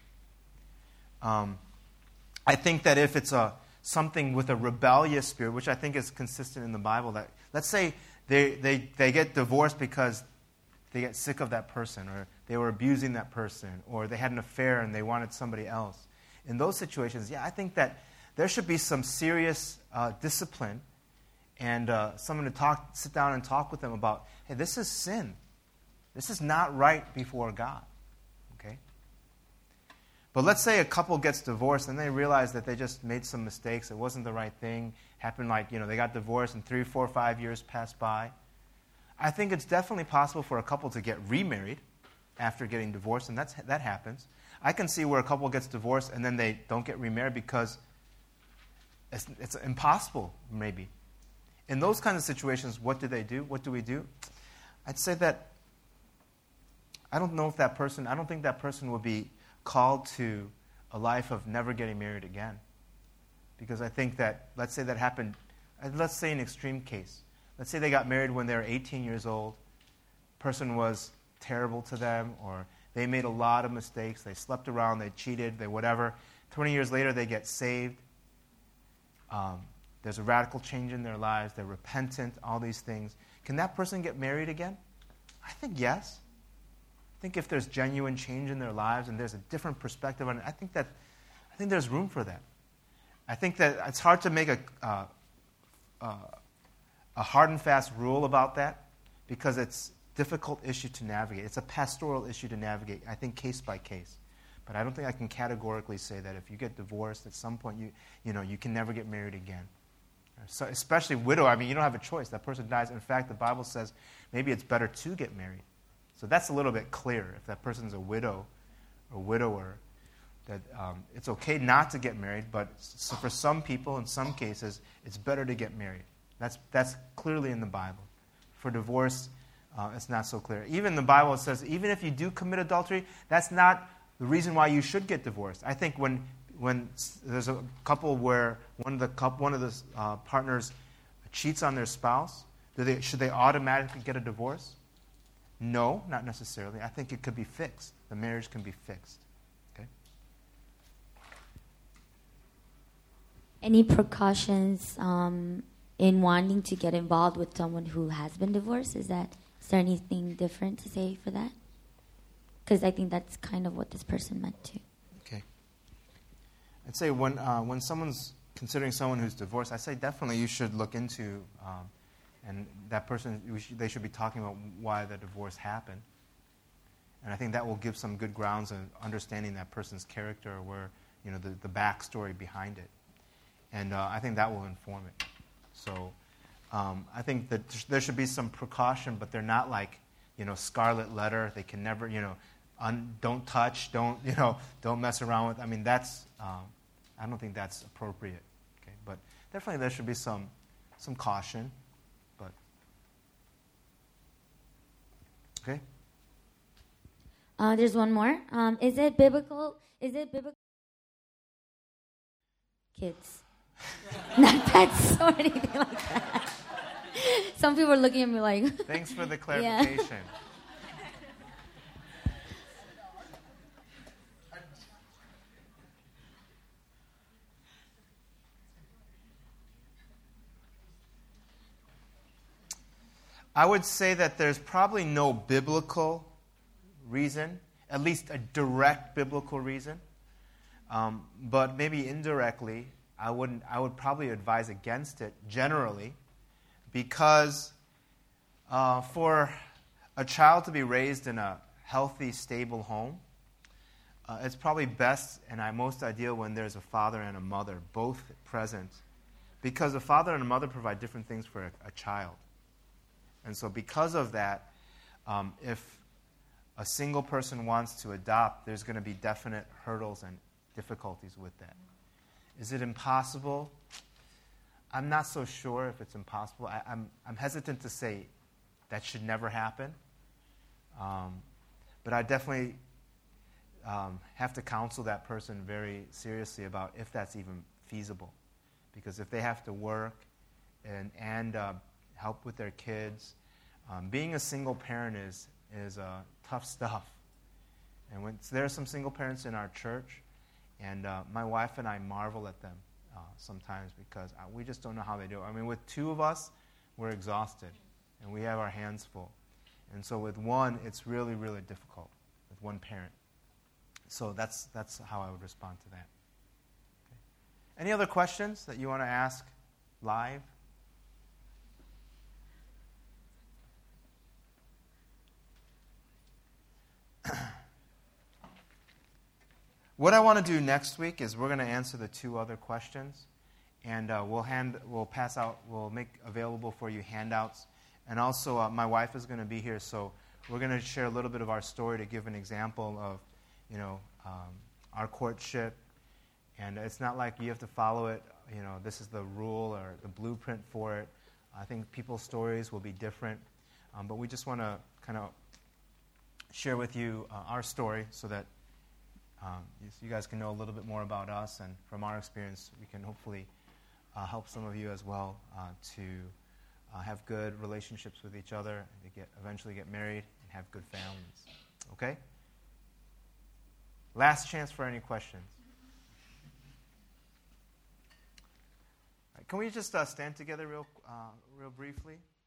um, I think that if it's a something with a rebellious spirit, which I think is consistent in the Bible, that let's say They, they they get divorced because they get sick of that person, or they were abusing that person, or they had an affair and they wanted somebody else. In those situations, yeah, I think that there should be some serious uh, discipline and uh, someone to talk, sit down and talk with them about, hey, this is sin. This is not right before God. Okay? But let's say a couple gets divorced and they realize that they just made some mistakes. It wasn't the right thing. Happened like, you know, they got divorced and three, four, five years passed by. I think it's definitely possible for a couple to get remarried after getting divorced, and that's, that happens. I can see where a couple gets divorced and then they don't get remarried because it's, it's impossible, maybe. In those kinds of situations, what do they do? What do we do? I'd say that I don't know if that person, I don't think that person will be called to a life of never getting married again. Because I think that, let's say that happened, let's say an extreme case. Let's say they got married when they were eighteen years old. Person was terrible to them, or they made a lot of mistakes. They slept around, they cheated, they whatever. twenty years later, they get saved. Um, there's a radical change in their lives. They're repentant, all these things. Can that person get married again? I think yes. I think if there's genuine change in their lives and there's a different perspective on it, I think that I think there's room for that. I think that it's hard to make a, uh, uh, a hard and fast rule about that because it's difficult issue to navigate. It's a pastoral issue to navigate, I think, case by case. But I don't think I can categorically say that if you get divorced at some point, you you know, you can never get married again. So especially widow, I mean, you don't have a choice. That person dies. In fact, the Bible says maybe it's better to get married. So that's a little bit clearer. If that person's a widow or widower, that um, it's okay not to get married, but so for some people, in some cases, it's better to get married. That's that's clearly in the Bible. For divorce, uh, it's not so clear. Even the Bible says, even if you do commit adultery, that's not the reason why you should get divorced. I think when when there's a couple where one of the couple, one of the uh, partners cheats on their spouse, do they, should they automatically get a divorce? No, not necessarily. I think it could be fixed. The marriage can be fixed. Okay. Any precautions um, in wanting to get involved with someone who has been divorced? Is that is there anything different to say for that? Because I think that's kind of what this person meant too. Okay. I'd say when uh, when someone's considering someone who's divorced, I say definitely you should look into, um, and that person, we should, they should be talking about why the divorce happened. And I think that will give some good grounds of understanding that person's character, or where, you know, the, the backstory behind it. And uh, I think that will inform it. So um, I think that there should be some precaution, but they're not like, you know, scarlet letter. They can never, you know, un, don't touch, don't, you know, don't mess around with. I mean, that's, um, I don't think that's appropriate. Okay, but definitely there should be some, some caution. But okay. Uh, there's one more. Um, is it biblical? Is it biblical? Kids, not pets or anything like that. Some people are looking at me like. Thanks for the clarification. Yeah. I would say that there's probably no biblical reason, at least a direct biblical reason, um, but maybe indirectly, I wouldn't. I would probably advise against it generally, because uh, for a child to be raised in a healthy, stable home, uh, it's probably best and I most ideal when there's a father and a mother both present, because a father and a mother provide different things for a, a child. And so because of that, um, if a single person wants to adopt, there's going to be definite hurdles and difficulties with that. Is it impossible? I'm not so sure if it's impossible. I, I'm, I'm hesitant to say that should never happen. Um, but I definitely um, have to counsel that person very seriously about if that's even feasible. Because if they have to work and, and uh, help with their kids, um, being a single parent is, is uh, tough stuff. And when, so there are some single parents in our church, and uh, my wife and I marvel at them uh, sometimes because uh, we just don't know how they do it. I mean, with two of us, we're exhausted, and we have our hands full. And so with one, it's really, really difficult, with one parent. So that's that's how I would respond to that. Okay. Any other questions that you want to ask live? What I want to do next week is we're going to answer the two other questions, and uh, we'll hand, we'll pass out, we'll make available for you handouts, and also uh, my wife is going to be here, so we're going to share a little bit of our story to give an example of, you know, um, our courtship, and it's not like you have to follow it. You know, this is the rule or the blueprint for it. I think people's stories will be different, um, but we just want to kind of share with you uh, our story so that Um, you, you guys can know a little bit more about us, and from our experience, we can hopefully uh, help some of you as well uh, to uh, have good relationships with each other, and to get eventually get married and have good families. Okay? Last chance for any questions. All right, can we just uh, stand together real, uh, real briefly?